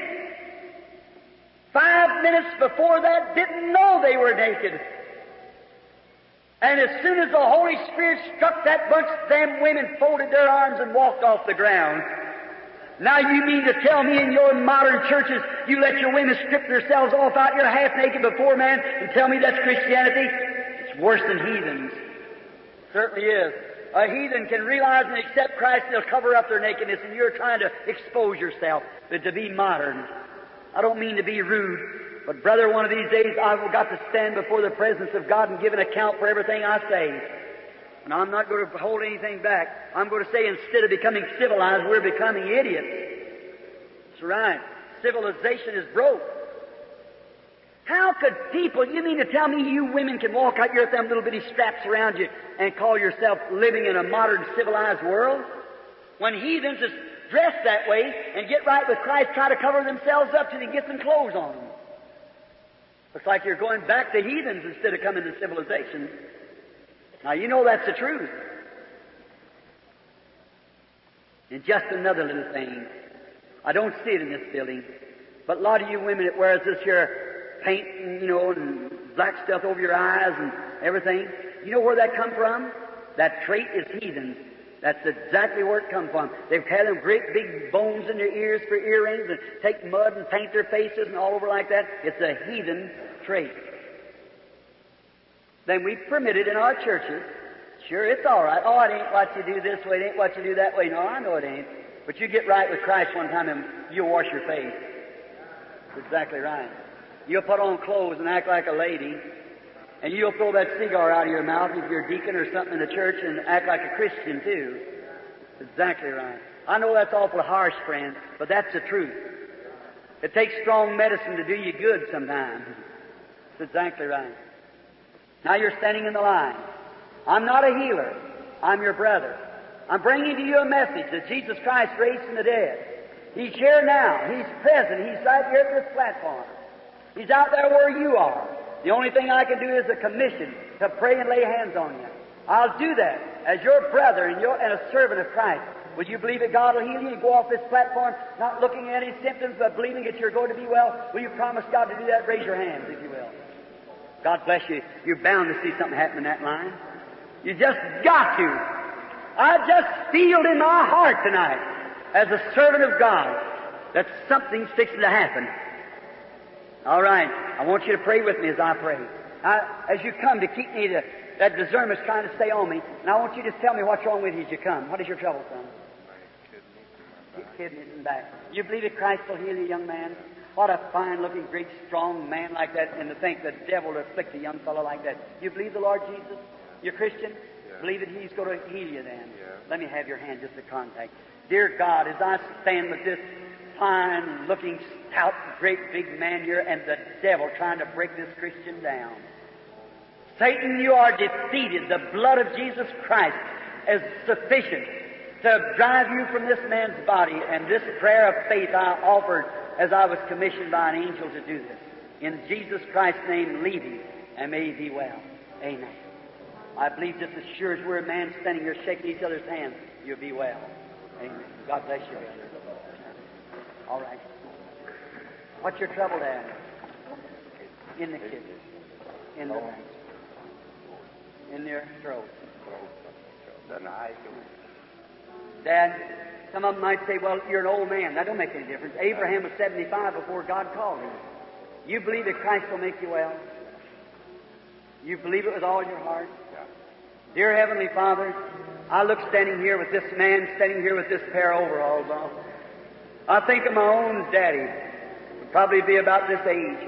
5 minutes before that, didn't know they were naked. And as soon as the Holy Spirit struck that bunch, them women folded their arms and walked off the ground. Now you mean to tell me in your modern churches you let your women strip themselves off out here half naked before man and tell me that's Christianity? It's worse than heathens. It certainly is. A heathen can realize and accept Christ and they'll cover up their nakedness, and you're trying to expose yourself, but to be modern. I don't mean to be rude, but brother, one of these days I've got to stand before the presence of God and give an account for everything I say. And I'm not going to hold anything back. I'm going to say instead of becoming civilized, we're becoming idiots. That's right. civilization is broke. How could people, you mean to tell me you women can walk out here with them little bitty straps around you and call yourself living in a modern civilized world? When heathens just dress that way and get right with Christ, try to cover themselves up till they get some clothes on them. Looks like you're going back to heathens instead of coming to civilization. Now you know that's the truth. And just another little thing. I don't see it in this building, but a lot of you women that wears this here paint, and black stuff over your eyes and everything, you know where that come from? That trait is heathens. That's exactly where it comes from. They've had them great big bones in their ears for earrings and take mud and paint their faces and all over like that. It's a heathen trait. Then we permit it in our churches. Sure, it's all right. Oh, it ain't what you do this way, it ain't what you do that way. No, I know it ain't. But you get right with Christ one time and you'll wash your face. That's exactly right. You'll put on clothes and act like a lady, and you'll throw that cigar out of your mouth if you're a deacon or something in the church and act like a Christian too. Exactly right. I know that's awful harsh, friend, but that's the truth. It takes strong medicine to do you good sometimes. That's exactly right. Now you're standing in the line. I'm not a healer. I'm your brother. I'm bringing to you a message that Jesus Christ raised from the dead. He's here now. He's present. He's right here at this platform. He's out there where you are. The only thing I can do is a commission to pray and lay hands on you. I'll do that as your brother and a servant of Christ. Would you believe that God will heal you and go off this platform not looking at any symptoms but believing that you're going to be well? Will you promise God to do that? Raise your hands if you will. God bless you. You're bound to see something happen in that line. You just got to. I just feel in my heart tonight as a servant of God that something's fixing to happen. All right. I want you to pray with me as I pray. As you come to keep me to, that discernment's trying to stay on me, and I want you to just tell me what's wrong with you as you come. What is your trouble, son? Kidneys and back. You believe that Christ will heal you, young man? What a fine-looking, great, strong man like that, and to think the devil will afflict a young fellow like that. You believe the Lord Jesus? You're Christian? Yeah. Believe that He's going to heal you then. Yeah. Let me have your hand just to contact. Dear God, as I stand with this fine-looking, stout, great big man here and the devil trying to break this Christian down. Satan, you are defeated. The blood of Jesus Christ is sufficient to drive you from this man's body, and this prayer of faith I offered as I was commissioned by an angel to do this. In Jesus Christ's name, leave him, and may he be well. Amen. I believe just as sure as we're a man standing here shaking each other's hands, you'll be well. Amen. God bless you, brother. All right. What's your trouble, Dad? In the kidneys. In the lungs. In your throat. Dad, some of them might say, well, you're an old man. That don't make any difference. Abraham was 75 before God called him. You believe that Christ will make you well? You believe it with all your heart? Dear Heavenly Father, I look standing here with this man, standing here with this pair of overalls on. I think of my own daddy. Would probably be about this age.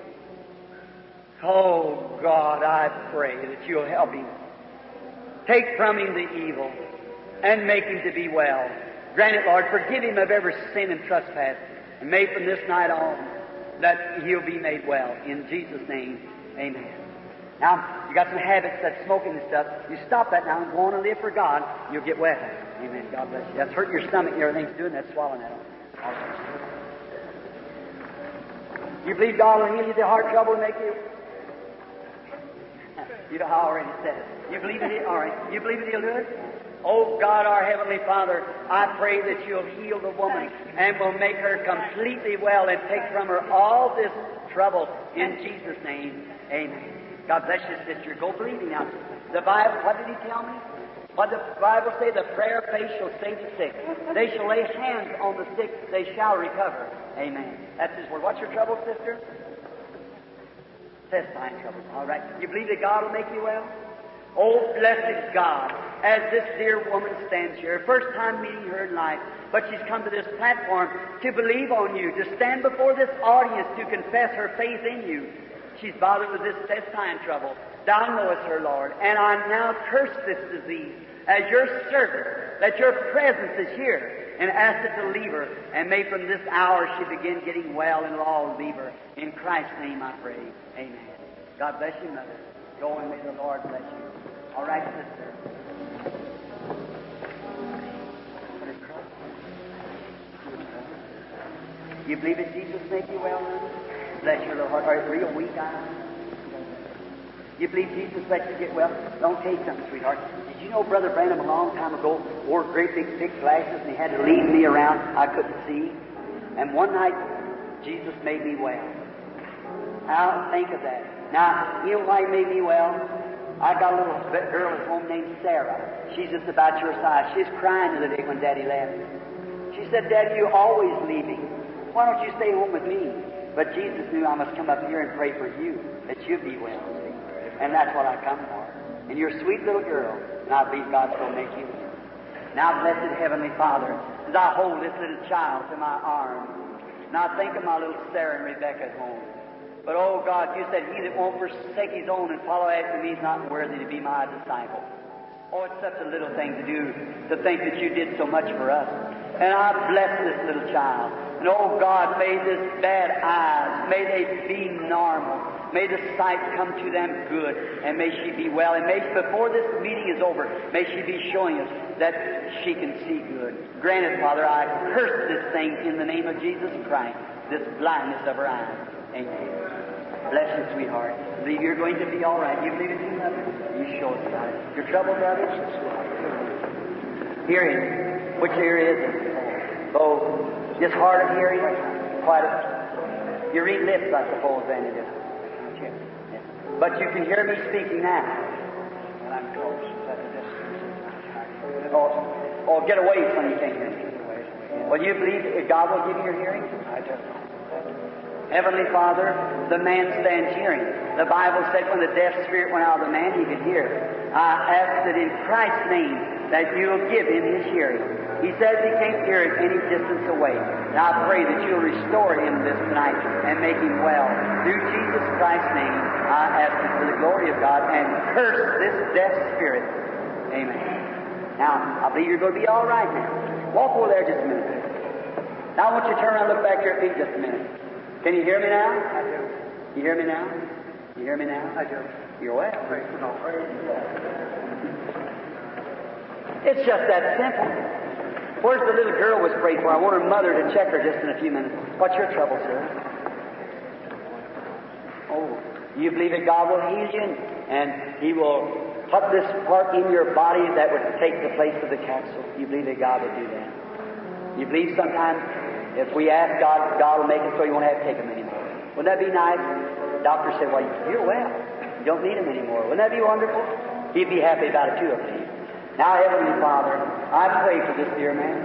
Oh, God, I pray that you'll help him. Take from him the evil and make him to be well. Grant it, Lord, forgive him of every sin and trespass. And may from this night on that he'll be made well. In Jesus' name, amen. Now, you got some habits, that smoking and stuff. You stop that now and go on and live for God. You'll get well. Amen. God bless you. That's hurting your stomach and everything's doing that, swallowing that. You believe God will heal you the heart trouble and make you? You know how I already said it. You believe it? All right. You believe it, He'll do it? Oh, God, our Heavenly Father, I pray that You'll heal the woman and will make her completely well and take from her all this trouble in Jesus' name. Amen. God bless you, sister. Go believing now. The Bible, what did He tell me? What did the Bible say? The prayer of faith shall save the sick. They shall lay hands on the sick. They shall recover. Amen. That's His word. What's your trouble, sister? Intestine trouble. All right. You believe that God will make you well? Oh, blessed God, as this dear woman stands here, first time meeting her in life, but she's come to this platform to believe on You, to stand before this audience to confess her faith in You. She's bothered with this intestine trouble. Thou knowest her, Lord, and I now curse this disease as Your servant, that Your presence is here. and asked it to leave her. And may from this hour she begin getting well, and it'll all leave her. In Christ's name I pray. Amen. God bless you, Mother. Go and may the Lord bless you. All right, sister. You believe that Jesus made you well, Mother? Bless your little heart. Are you real weak eyes? You believe Jesus let you get well? Don't tell you something, sweetheart. Did you know Brother Branham a long time ago wore great big thick glasses and he had to lead me around? I couldn't see. And one night, Jesus made me well. Now, think of that. Now, you know why He made me well? I got a little girl at home named Sarah. She's just about your size. She was crying the other day when Daddy left. She said, Daddy, you're always leaving. Why don't you stay home with me? But Jesus knew I must come up here and pray for you, that you'll be well. See? And that's what I come for. And you're a sweet little girl, and I believe God's going to make you well. Now, blessed Heavenly Father, as I hold this little child to my arms, and I think of my little Sarah and Rebecca at home. But, oh God, you said, he that won't forsake his own and follow after me is not worthy to be my disciple. Oh, it's such a little thing to do, to think that you did so much for us. And I bless this little child. And, oh God, may this bad eyes, may they be normal. May the sight come to them good, and may she be well. And may, before this meeting is over, may she be showing us that she can see good. Granted, Father, I curse this thing in the name of Jesus Christ, this blindness of her eyes. Amen. Bless you, sweetheart. Believe you're going to be all right. You believe it, you love it? You show us about it. Your trouble, brother? Hearing. Which ear is it? Oh, just hard of hearing? Quite a... You read lips, I suppose, then it is. But you can hear me speaking now. And I'm close. Oh, get away from you can't hear me. Well, you believe that God will give you your hearing? I do. Heavenly Father, the man stands hearing. The Bible said when the deaf spirit went out of the man, he could hear. I ask that in Christ's name that you'll give him his hearing. He says he can't hear it any distance away. And I pray that you'll restore him this night and make him well. Through Jesus Christ's name, I ask it for the glory of God and curse this deaf spirit. Amen. Now, I believe you're going to be all right now. Walk over there just a minute. Now I want you to turn around and look back here at me just a minute. Can you hear me now? I do. You hear me now? You hear me now? I do. You're well. Praise the Lord. It's just that simple. Where's the little girl was prayed for? I want her mother to check her just in a few minutes. What's your trouble, sir? Oh, you believe that God will heal you and He will put this part in your body that would take the place of the capsule. You believe that God will do that? You believe sometimes if we ask God, God will make it so you won't have to take them anymore. Wouldn't that be nice? The doctor said, well, you're well. You don't need them anymore. Wouldn't that be wonderful? He'd be happy about it too, I believe. Now, Heavenly Father, I pray for this dear man.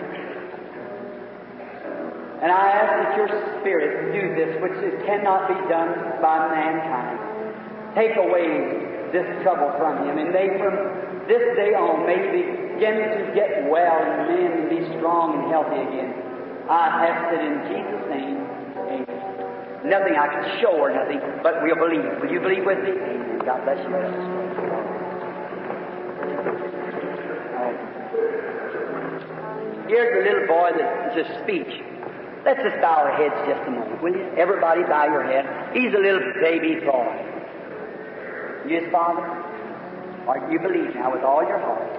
And I ask that your Spirit do this which cannot be done by mankind. Take away this trouble from him, and may from this day on, may he begin to get well and mend and be strong and healthy again. I ask it in Jesus' name. Amen. Nothing I can show or nothing, but we'll believe. Will you believe with me? Amen. God bless you. Here's a little boy that is a speech. Let's just bow our heads just a moment, will you? Everybody bow your head. He's a little baby boy. You his father? Or you believe now with all your heart.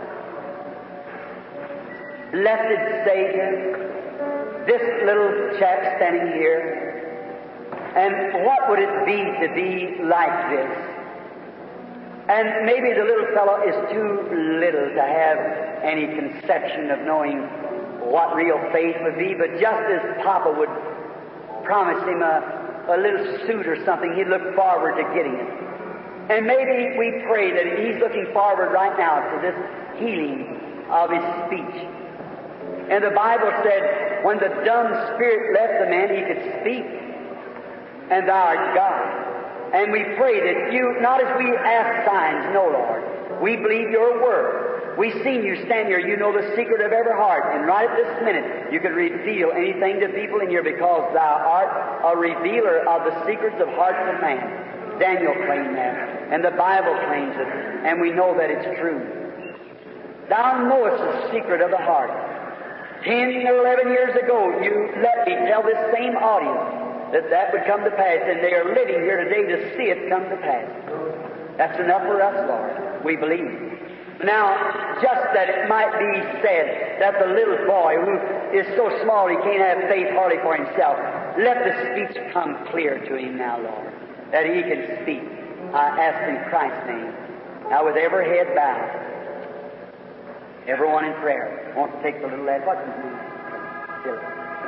Blessed Savior, this little chap standing here, and what would it be to be like this? And maybe the little fellow is too little to have any conception of knowing what real faith would be, but just as Papa would promise him a little suit or something, he'd look forward to getting it. And maybe we pray that he's looking forward right now to this healing of his speech. And the Bible said, when the dumb spirit left the man, he could speak. And thou art God. And we pray that you, not as we ask signs, no, Lord. We believe your word. We've seen you stand here. You know the secret of every heart. And right at this minute, you can reveal anything to people in here because thou art a revealer of the secrets of hearts of man. Daniel claimed that. And the Bible claims it. And we know that it's true. Thou knowest the secret of the heart. 10 or 11 years ago, you let me tell this same audience that would come to pass, and they are living here today to see it come to pass. That's enough for us, Lord. We believe. Now, just that it might be said that the little boy who is so small he can't have faith hardly for himself, let the speech come clear to him now, Lord, that he can speak. I ask in Christ's name. Now, with every head bowed, everyone in prayer, wants to take the little lad. What's his name? Philip.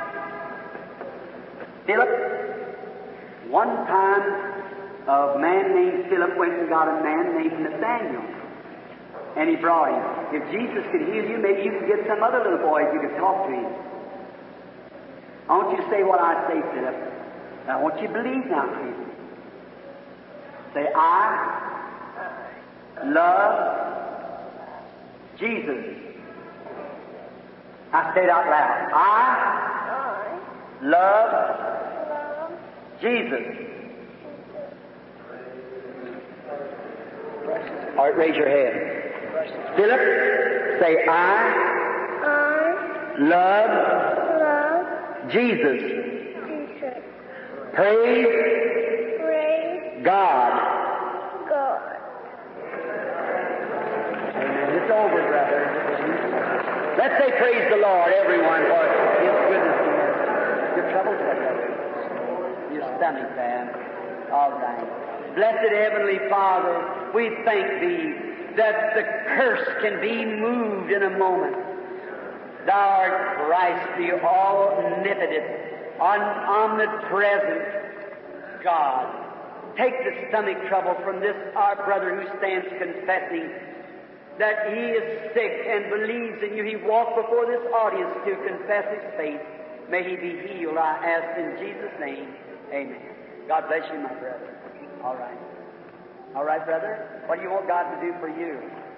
Philip. One time, a man named Philip went and got a man named Nathaniel. And he brought him. If Jesus could heal you, maybe you could get some other little boys you could talk to him. I want you to say what I say, Philip. I want you to believe now, Philip. Say, I love Jesus. I say it out loud. I love Jesus. All right, raise your hand. Philip, say, I love Jesus. Praise God. Amen. It's over, brother. Let's say praise the Lord, everyone, for His goodness and mercy. Your troubles, brother. Your stomach, man. All right. Blessed Heavenly Father, we thank Thee that the curse can be moved in a moment. Thou art Christ, the omnipotent, omnipresent God. Take the stomach trouble from this our brother who stands confessing that he is sick and believes in you. He walked before this audience to confess his faith. May he be healed, I ask in Jesus' name. Amen. God bless you, my brother. All right. All right, brother. What do you want God to do for you?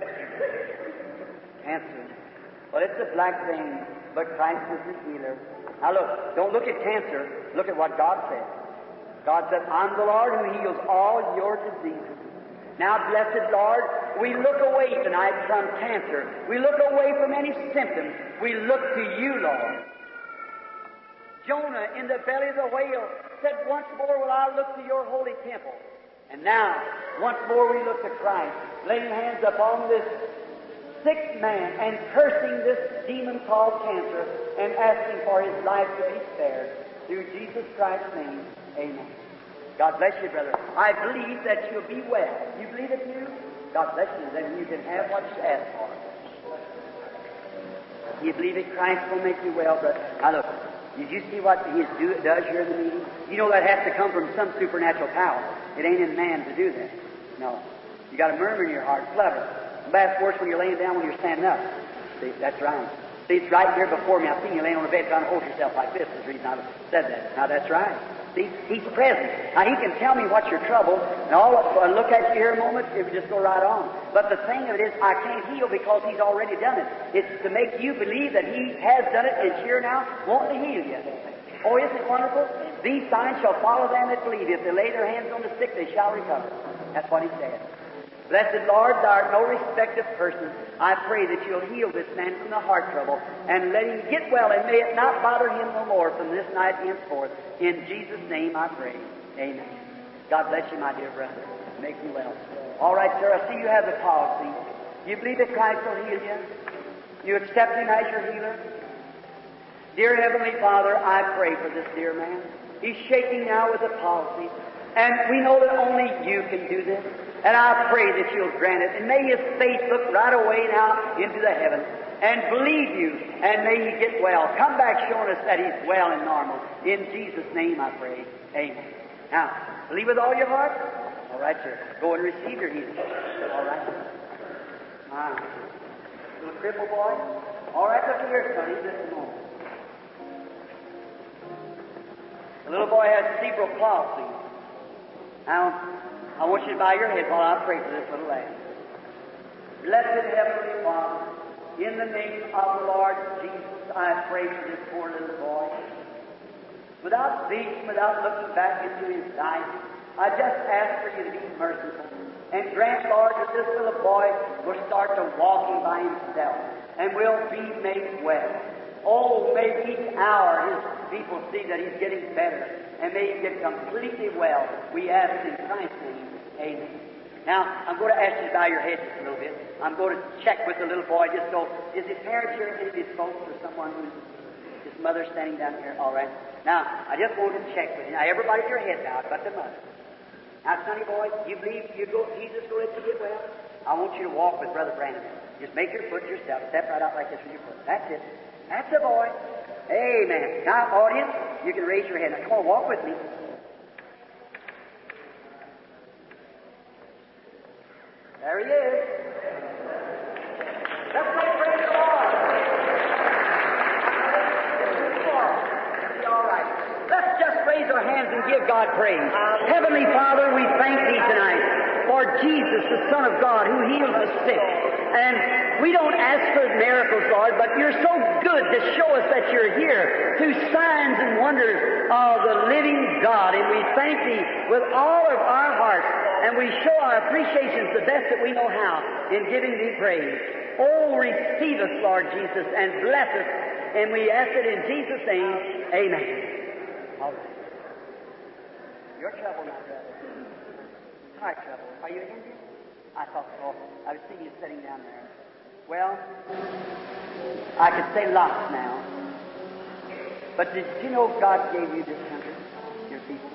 Cancer. Well, it's a black thing, but Christ is the healer. Now look, don't look at cancer. Look at what God said. God said, I'm the Lord who heals all your diseases. Now, blessed Lord, we look away tonight from cancer. We look away from any symptoms. We look to you, Lord. Jonah in the belly of the whale said, once more will I look to your holy temple. And now, once more we look to Christ, laying hands upon this sick man and cursing this demon called cancer and asking for his life to be spared. Through Jesus Christ's name, amen. God bless you, brother. I believe that you'll be well. You believe it too? God bless you. Then you can have what you ask for. You believe that Christ will make you well, brother? Now look, did you see what He does here in the meeting? You know that has to come from some supernatural power. It ain't in man to do that. No. You got a murmur in your heart, flutter. That's worse when you're laying down, when you're standing up. See, that's right. See, it's right here before me. I've seen you laying on the bed trying to hold yourself like this. That's the reason I said that. Now that's right. See, He's present. Now He can tell me what's your trouble, and I'll look at you here a moment if you just go right on. But the thing of it is, I can't heal because He's already done it. It's to make you believe that He has done it, and it's here now, wanting to heal you. Oh, isn't it wonderful? These signs shall follow them that believe. If they lay their hands on the sick, they shall recover. That's what He said. Blessed Lord, Thou art no respect of persons. I pray that You'll heal this man from the heart trouble and let him get well, and may it not bother him no more from this night henceforth. In Jesus' name I pray. Amen. God bless you, my dear brother. Make you well. All right, sir, I see you have the palsy. You believe that Christ will heal you? You accept Him as your healer? Dear Heavenly Father, I pray for this dear man. He's shaking now with the palsy, and we know that only You can do this. And I pray that You'll grant it. And may his faith look right away now into the heavens and believe You, and may he get well. Come back showing us that he's well and normal. In Jesus' name I pray. Amen. Now, believe with all your heart? All right, sir. Go and receive your healing. All right. Little cripple boy. All right, look here, sonny. Just a moment. The little boy has cerebral palsy. Now, I want you to bow your head while I pray for this little lad. Blessed Heavenly Father, in the name of the Lord Jesus, I pray for this poor little boy. Without vision, without looking back into his life, I just ask for You to be merciful and grant, Lord, that this little boy will start to walking by himself and will be made well. Oh, may each hour His people see that He's getting better, and may He get completely well. We ask in Christ's name. Amen. Now, I'm going to ask you to bow your head just a little bit. I'm going to check with the little boy just so, is his parents here, any of his folks, or someone who's his mother standing down here? All right. Now, I just want to check with you. Now, everybody your head bowed but the mother. Now, sonny boy, you believe Jesus will let you get well? I want you to walk with Brother Brandon. Just make your foot yourself. Step right out like this with your foot. That's it. That's the boy. Amen. Now, audience, you can raise your hand. Now, come on, walk with me. There he is. Let's say praise the Lord. All right. Let's just raise our hands and give God praise. Heavenly Father, we thank Thee tonight for Jesus, the Son of God, who heals the sick. And we don't ask for miracles, Lord, but You're so good to show us that You're here through signs and wonders of the living God. And we thank Thee with all of our hearts, and we show our appreciations the best that we know how in giving Thee praise. Oh, receive us, Lord Jesus, and bless us. And we ask it in Jesus' name. Amen. All right. Your trouble, my brother. Heart trouble. Are you Indian? I thought so. I was seeing you sitting down there. Well, I could say lots now. But did you know God gave you this country, your people?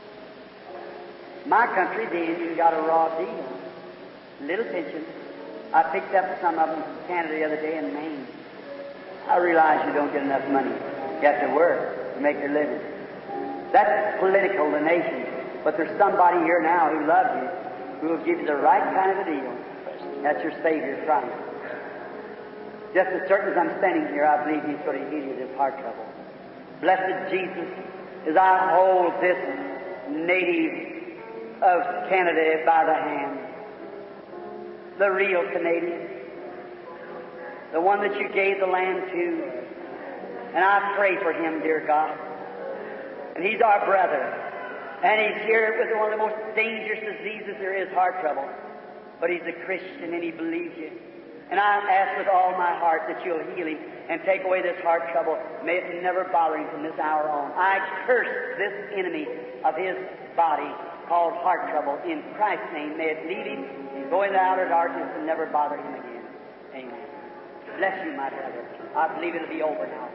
My country, the Indian got a raw deal. Little pension. I picked up some of them from Canada the other day in Maine. I realize you don't get enough money. You have to work to make your living. That's political, the nation. But there's somebody here now who loves you, who will give you the right kind of a deal. That's your Savior, Christ. Just as certain as I'm standing here, I believe He's going to heal you this heart trouble. Blessed Jesus, as I hold this native of Canada by the hand, the real Canadian, the one that You gave the land to, and I pray for him, dear God. And he's our brother. And he's here with one of the most dangerous diseases there is, heart trouble. But he's a Christian and he believes You. And I ask with all my heart that You'll heal him and take away this heart trouble. May it never bother him from this hour on. I curse this enemy of his body called heart trouble in Christ's name. May it leave him and go into outer darkness and never bother him again. Amen. Bless you, my brother. I believe it'll be over now.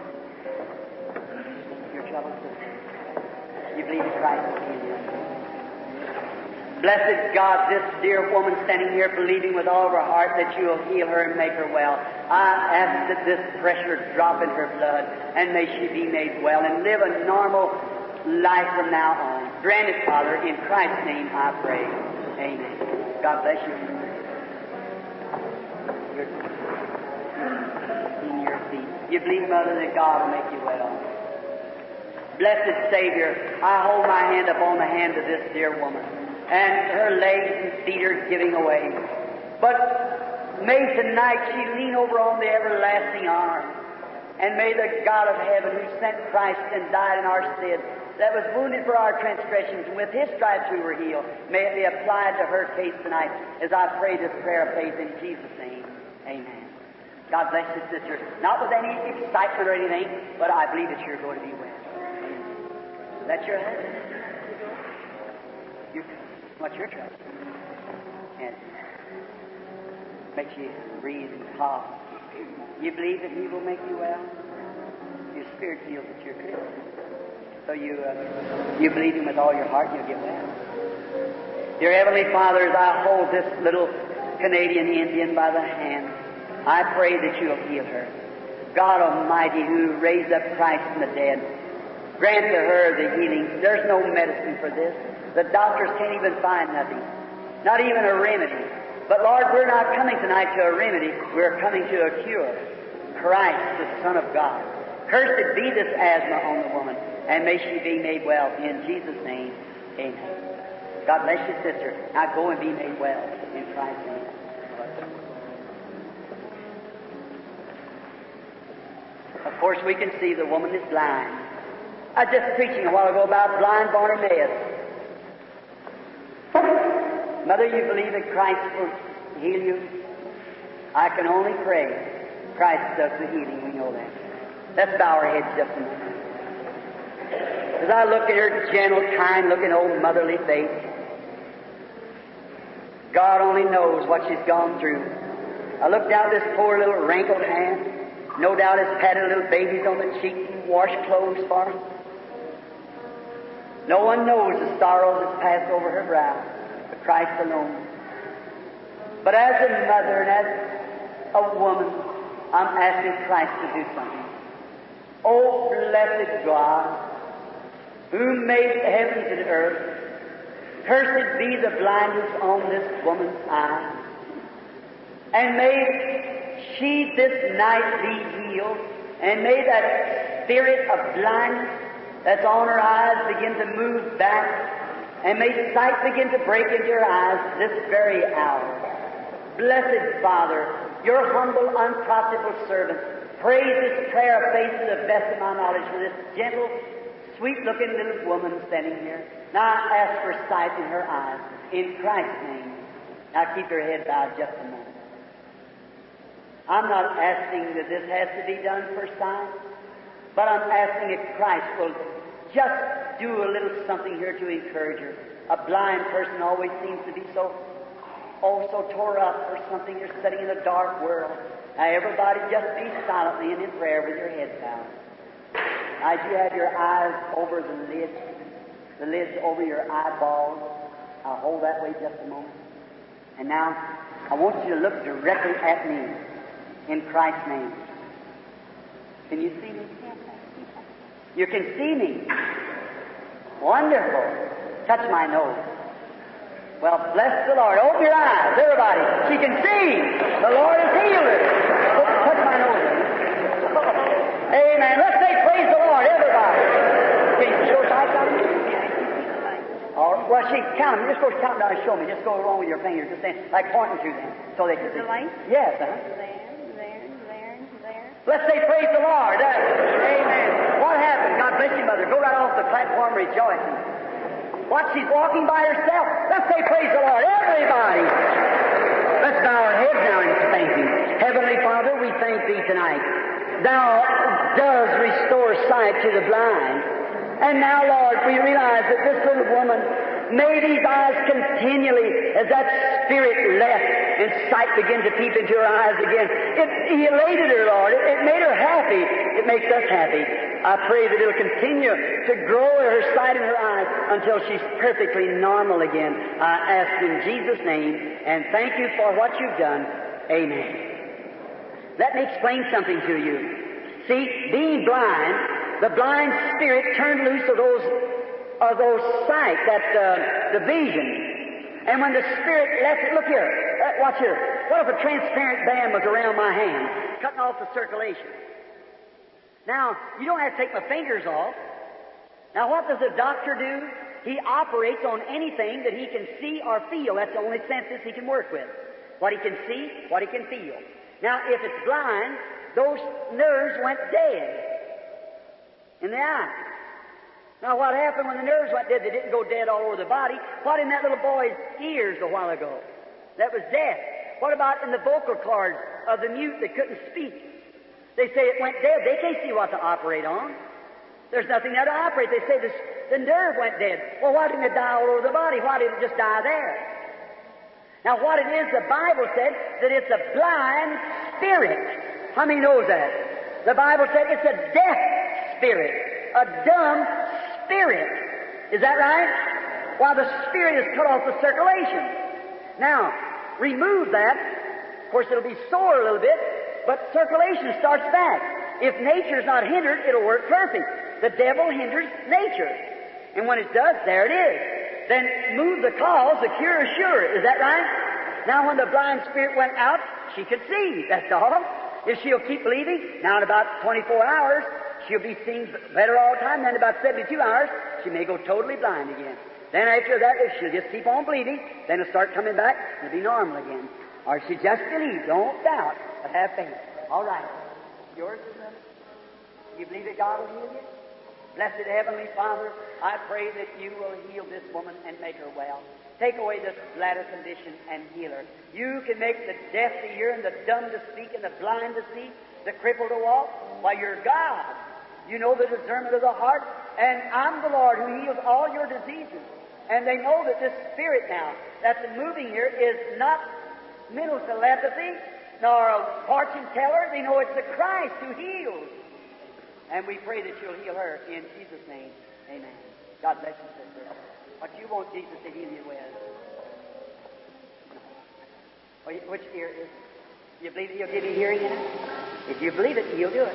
Your trouble, sister. You believe in Christ will heal you. Blessed God, this dear woman standing here believing with all of her heart that You'll heal her and make her well. I ask that this pressure drop in her blood and may she be made well and live a normal life from now on. Grant it, Father, in Christ's name I pray. Amen. God bless you. In your feet. You believe, Mother, that God will make you well. Blessed Savior, I hold my hand upon the hand of this dear woman, and her legs and feet are giving away. But may tonight she lean over on the everlasting arm, and may the God of heaven, who sent Christ and died in our stead, that was wounded for our transgressions, and with His stripes we were healed, may it be applied to her case tonight as I pray this prayer of faith in Jesus' name. Amen. God bless you, sister. Not with any excitement or anything, but I believe that you're going to be well. That's your husband. What's your trouble? And makes you breathe and cough. You believe that He will make you well? Your spirit feels that you're Christian. So you believe Him with all your heart, you'll get well. Dear Heavenly Father, as I hold this little Canadian Indian by the hand, I pray that You'll heal her. God Almighty, who raised up Christ from the dead, grant to her the healing. There's no medicine for this. The doctors can't even find nothing. Not even a remedy. But Lord, we're not coming tonight to a remedy. We're coming to a cure. Christ, the Son of God. Cursed be this asthma on the woman, and may she be made well. In Jesus' name, amen. God bless you, sister. Now go and be made well in Christ's name. Of course, we can see the woman is blind. I was just preaching a while ago about blind Bartimaeus. Mother, you believe that Christ will heal you? I can only pray. Christ does the healing, we know that. Let's bow our heads just a minute. As I look at her gentle, kind-looking old motherly face, God only knows what she's gone through. I look down at this poor little wrinkled hand. No doubt has patted little babies on the cheek and washed clothes for them. No one knows the sorrows that's passed over her brow, but Christ alone. But as a mother and as a woman, I'm asking Christ to do something. Oh, blessed God, who made the heavens and earth, cursed be the blindness on this woman's eye, and may she this night be healed, and may that spirit of blindness that's on her eyes begin to move back, and may sight begin to break into her eyes this very hour. Blessed Father, your humble, unprofitable servant, praise this prayer of faith to the best of my knowledge for this gentle, sweet-looking little woman standing here. Now I ask for sight in her eyes, in Christ's name. Now keep your head bowed just a moment. I'm not asking that this has to be done for sight, but I'm asking if Christ will just do a little something here to encourage her. A blind person always seems to be so tore up for something. You're sitting in a dark world. Now everybody just be silently and in prayer with your heads bowed. As you have your eyes over the lids over your eyeballs, I'll hold that way just a moment. And now, I want you to look directly at me in Christ's name. Can you see me? You can see me. Wonderful. Touch my nose. Well, bless the Lord. Open your eyes, everybody. She can see. The Lord has healed her. Touch my nose. Amen. Let's say praise the Lord, everybody. Can you show sight on me? Well, she count them. Just go count down and show me. Just go along with your fingers, just saying, like pointing to them, so they can see. The light? Yes, There. Let's say praise the Lord. Amen. What happened? God bless you, Mother. Go right off the platform rejoicing. What? She's walking by herself. Let's say praise the Lord, everybody. Let's bow our heads now and thank Him. Heavenly Father, we thank Thee tonight. Thou does restore sight to the blind. And now, Lord, we realize that this little woman, may these eyes continually, as that spirit left and sight began to peep into her eyes again, it elated her, Lord. It made her happy. It makes us happy. I pray that it'll continue to grow her sight in her eyes until she's perfectly normal again. I ask in Jesus' name, and thank you for what you've done. Amen. Let me explain something to you. See, being blind, the blind spirit turned loose of those sight, the vision. And when the spirit left it, look here, watch here. What if a transparent band was around my hand, cutting off the circulation? Now, you don't have to take my fingers off. Now, what does a doctor do? He operates on anything that he can see or feel. That's the only senses he can work with. What he can see, what he can feel. Now, if it's blind, those nerves went dead in the eye. Now, what happened when the nerves went dead? They didn't go dead all over the body. What in that little boy's ears a while ago? That was death. What about in the vocal cords of the mute that couldn't speak? They say it went dead. They can't see what to operate on. There's nothing there to operate. They say the nerve went dead. Well, why didn't it die all over the body? Why didn't it just die there? Now, what it is, the Bible said that it's a blind spirit. How many knows that? The Bible said it's a deaf spirit, a dumb spirit. Is that right? While the spirit has cut off the circulation. Now, remove that. Of course, it'll be sore a little bit, but circulation starts back. If nature's not hindered, it'll work perfect. The devil hinders nature. And when it does, there it is. Then move the cause, the cure is sure. Is that right? Now, when the blind spirit went out, she could see. That's all. If she'll keep believing, now in about 24 hours, she'll be seeing better all the time. Then in about 72 hours, she may go totally blind again. Then after that, if she'll just keep on believing, then it'll start coming back and it'll be normal again. Or if she just believe, don't doubt, but have faith. All right. Yours is another. You believe that God will heal you? Blessed Heavenly Father, I pray that you will heal this woman and make her well. Take away this bladder condition and heal her. You can make the deaf to hear and the dumb to speak and the blind to see, the crippled to walk. Why, you're God. You know the discernment of the heart, and I'm the Lord who heals all your diseases. And they know that this spirit now that's moving here is not mental telepathy, nor a fortune teller. They know it's the Christ who heals. And we pray that you'll heal her in Jesus' name. Amen. God bless you, sister. What you want Jesus to heal you with? Which ear is it? You believe that He'll give you hearing in it? If you believe it, He'll do it.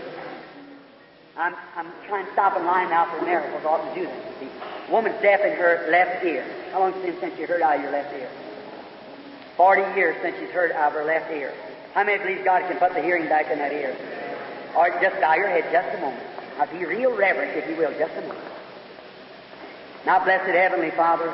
I'm trying to stop in line now for miracles. Ought to do that. You see, woman's deaf in her left ear. How long has it been since you heard out of your left ear? 40 years since she's heard out of her left ear. How many believe God can put the hearing back in that ear? Or just bow your head just a moment. Now be real reverent, if you will, just a moment. Now, blessed Heavenly Father,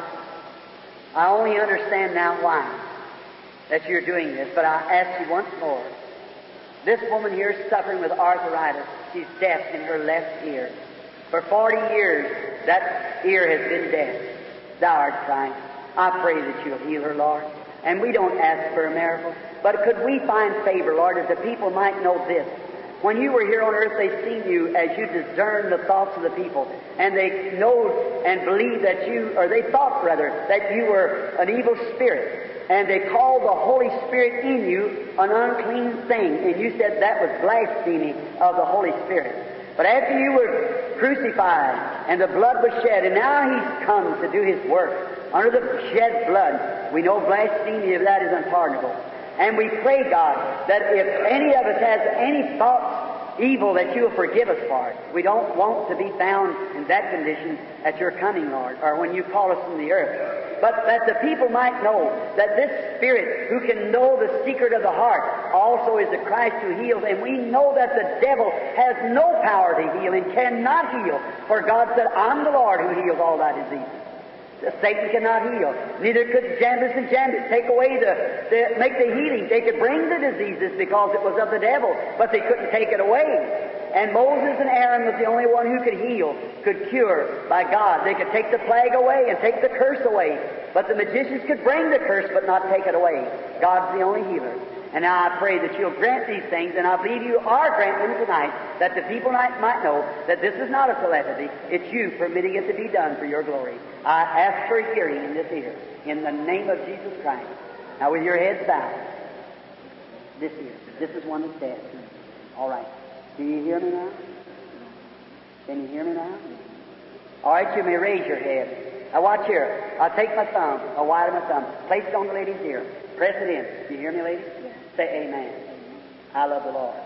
I only understand now why that you're doing this, but I ask you once more. This woman here is suffering with arthritis. She's deaf in her left ear. For 40 years, that ear has been deaf. Thou art Christ. I pray that you'll heal her, Lord. And we don't ask for a miracle, but could we find favor, Lord, that the people might know this. When you were here on earth, they seen you as you discern the thoughts of the people, and they know and believe that you, or they thought rather, that you were an evil spirit, and they called the Holy Spirit in you an unclean thing, and you said that was blasphemy of the Holy Spirit. But after you were crucified, and the blood was shed, and now He's come to do His work under the shed blood, we know blasphemy of that is unpardonable. And we pray, God, that if any of us has any thoughts evil, that you'll forgive us for it. We don't want to be found in that condition at your coming, Lord, or when you call us from the earth. But that the people might know that this Spirit, who can know the secret of the heart, also is the Christ who heals. And we know that the devil has no power to heal and cannot heal. For God said, I'm the Lord who heals all thy diseases. Satan cannot heal. Neither could Jambus and Jambus take away make the healing. They could bring the diseases because it was of the devil, but they couldn't take it away. And Moses and Aaron was the only one who could heal, could cure by God. They could take the plague away and take the curse away. But the magicians could bring the curse but not take it away. God's the only healer. And now I pray that you'll grant these things, and I believe you are granting them tonight, that the people might know that this is not a telepathy. It's you permitting it to be done for your glory. I ask for hearing in this ear, in the name of Jesus Christ. Now with your heads bowed, this ear, this is one that's dead. All right. Do you hear me now? Can you hear me now? All right, you may raise your head. Now watch here. I'll take my thumb, a wide of my thumb, place it on the lady's ear. Press it in. Do you hear me, lady? Yes. Say amen. I love the Lord.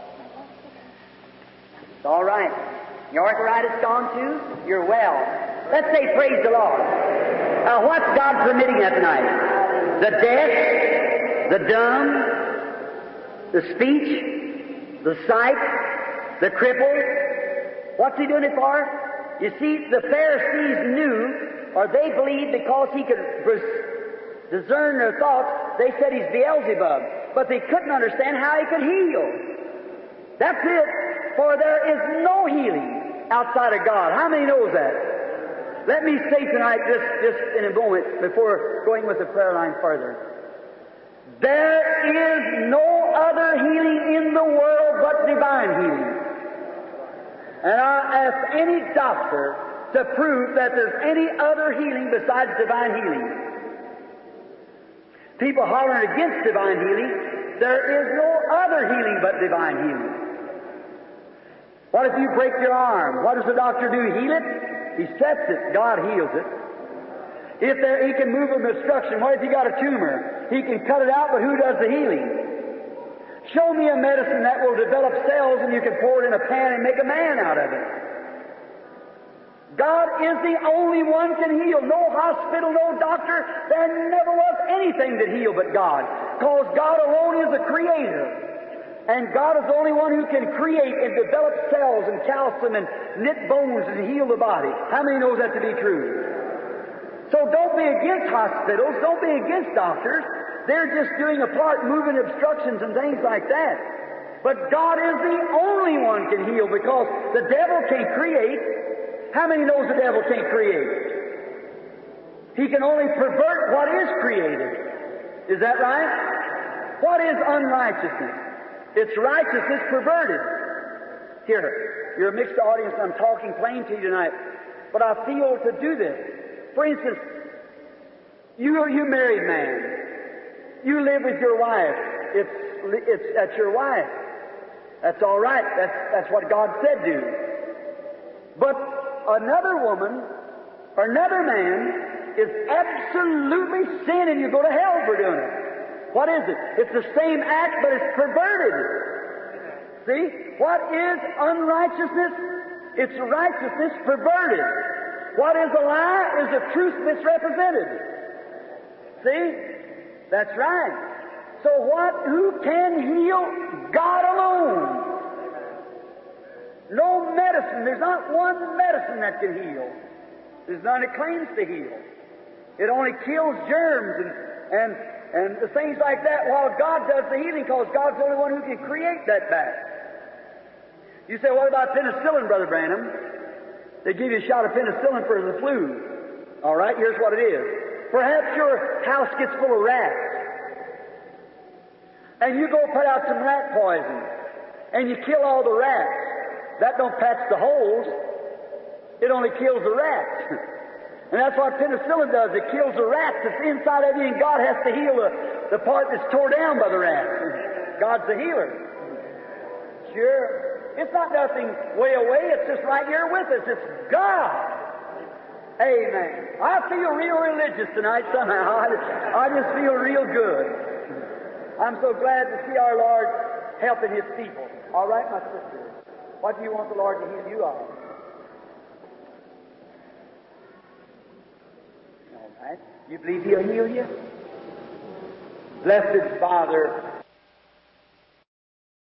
It's all right. Your arthritis gone too? You're well. Let's say praise the Lord. Now what's God permitting that tonight? The deaf, the dumb, the speech, the sight, the crippled. What's He doing it for? You see, the Pharisees knew, or they believed because He could discern their thoughts, they said He's Beelzebub. But they couldn't understand how He could heal. That's it. For there is no healing outside of God. How many knows that? Let me say tonight, just in a moment, before going with the prayer line further. There is no other healing in the world but divine healing. And I ask any doctor to prove that there's any other healing besides divine healing. People hollering against divine healing, there is no other healing but divine healing. What if you break your arm? What does the doctor do? Heal it? He sets it. God heals it. If He can move an obstruction, what if you got a tumor? He can cut it out, but who does the healing? Show me a medicine that will develop cells and you can pour it in a pan and make a man out of it. God is the only one can heal. No hospital, no doctor. There never was anything that healed but God. Because God alone is the creator. And God is the only one who can create and develop cells and calcium and knit bones and heal the body. How many knows that to be true? So don't be against hospitals. Don't be against doctors. They're just doing a part, moving obstructions and things like that. But God is the only one can heal because the devil can't create. How many knows the devil can't create? He can only pervert what is created. Is that right? What is unrighteousness? It's righteousness perverted. Here, you're a mixed audience. I'm talking plain to you tonight. But I feel to do this. For instance, you married man. You live with your wife. That's your wife. That's all right. That's what God said do. But another woman or another man is absolutely sin, and you go to hell for doing it. What is it? It's the same act, but it's perverted. See? What is unrighteousness? It's righteousness perverted. What is a lie is the truth misrepresented. See? That's right. So who can heal? God alone. No medicine. There's not one medicine that can heal. There's none that claims to heal. It only kills germs and the things like that, while God does the healing, because God's the only one who can create that back. You say, what about penicillin, Brother Branham? They give you a shot of penicillin for the flu. All right, here's what it is. Perhaps your house gets full of rats, and you go put out some rat poison, and you kill all the rats. That don't patch the holes. It only kills the rats. And that's what penicillin does. It kills the rats that's inside of you, and God has to heal the part that's tore down by the rats. God's the healer. Sure. It's not nothing way away. It's just right here with us. It's God. Amen. I feel real religious tonight somehow. I just feel real good. I'm so glad to see our Lord helping His people. All right, my sister. What do you want the Lord to heal you of? All right. You believe He'll heal you? Blessed Father,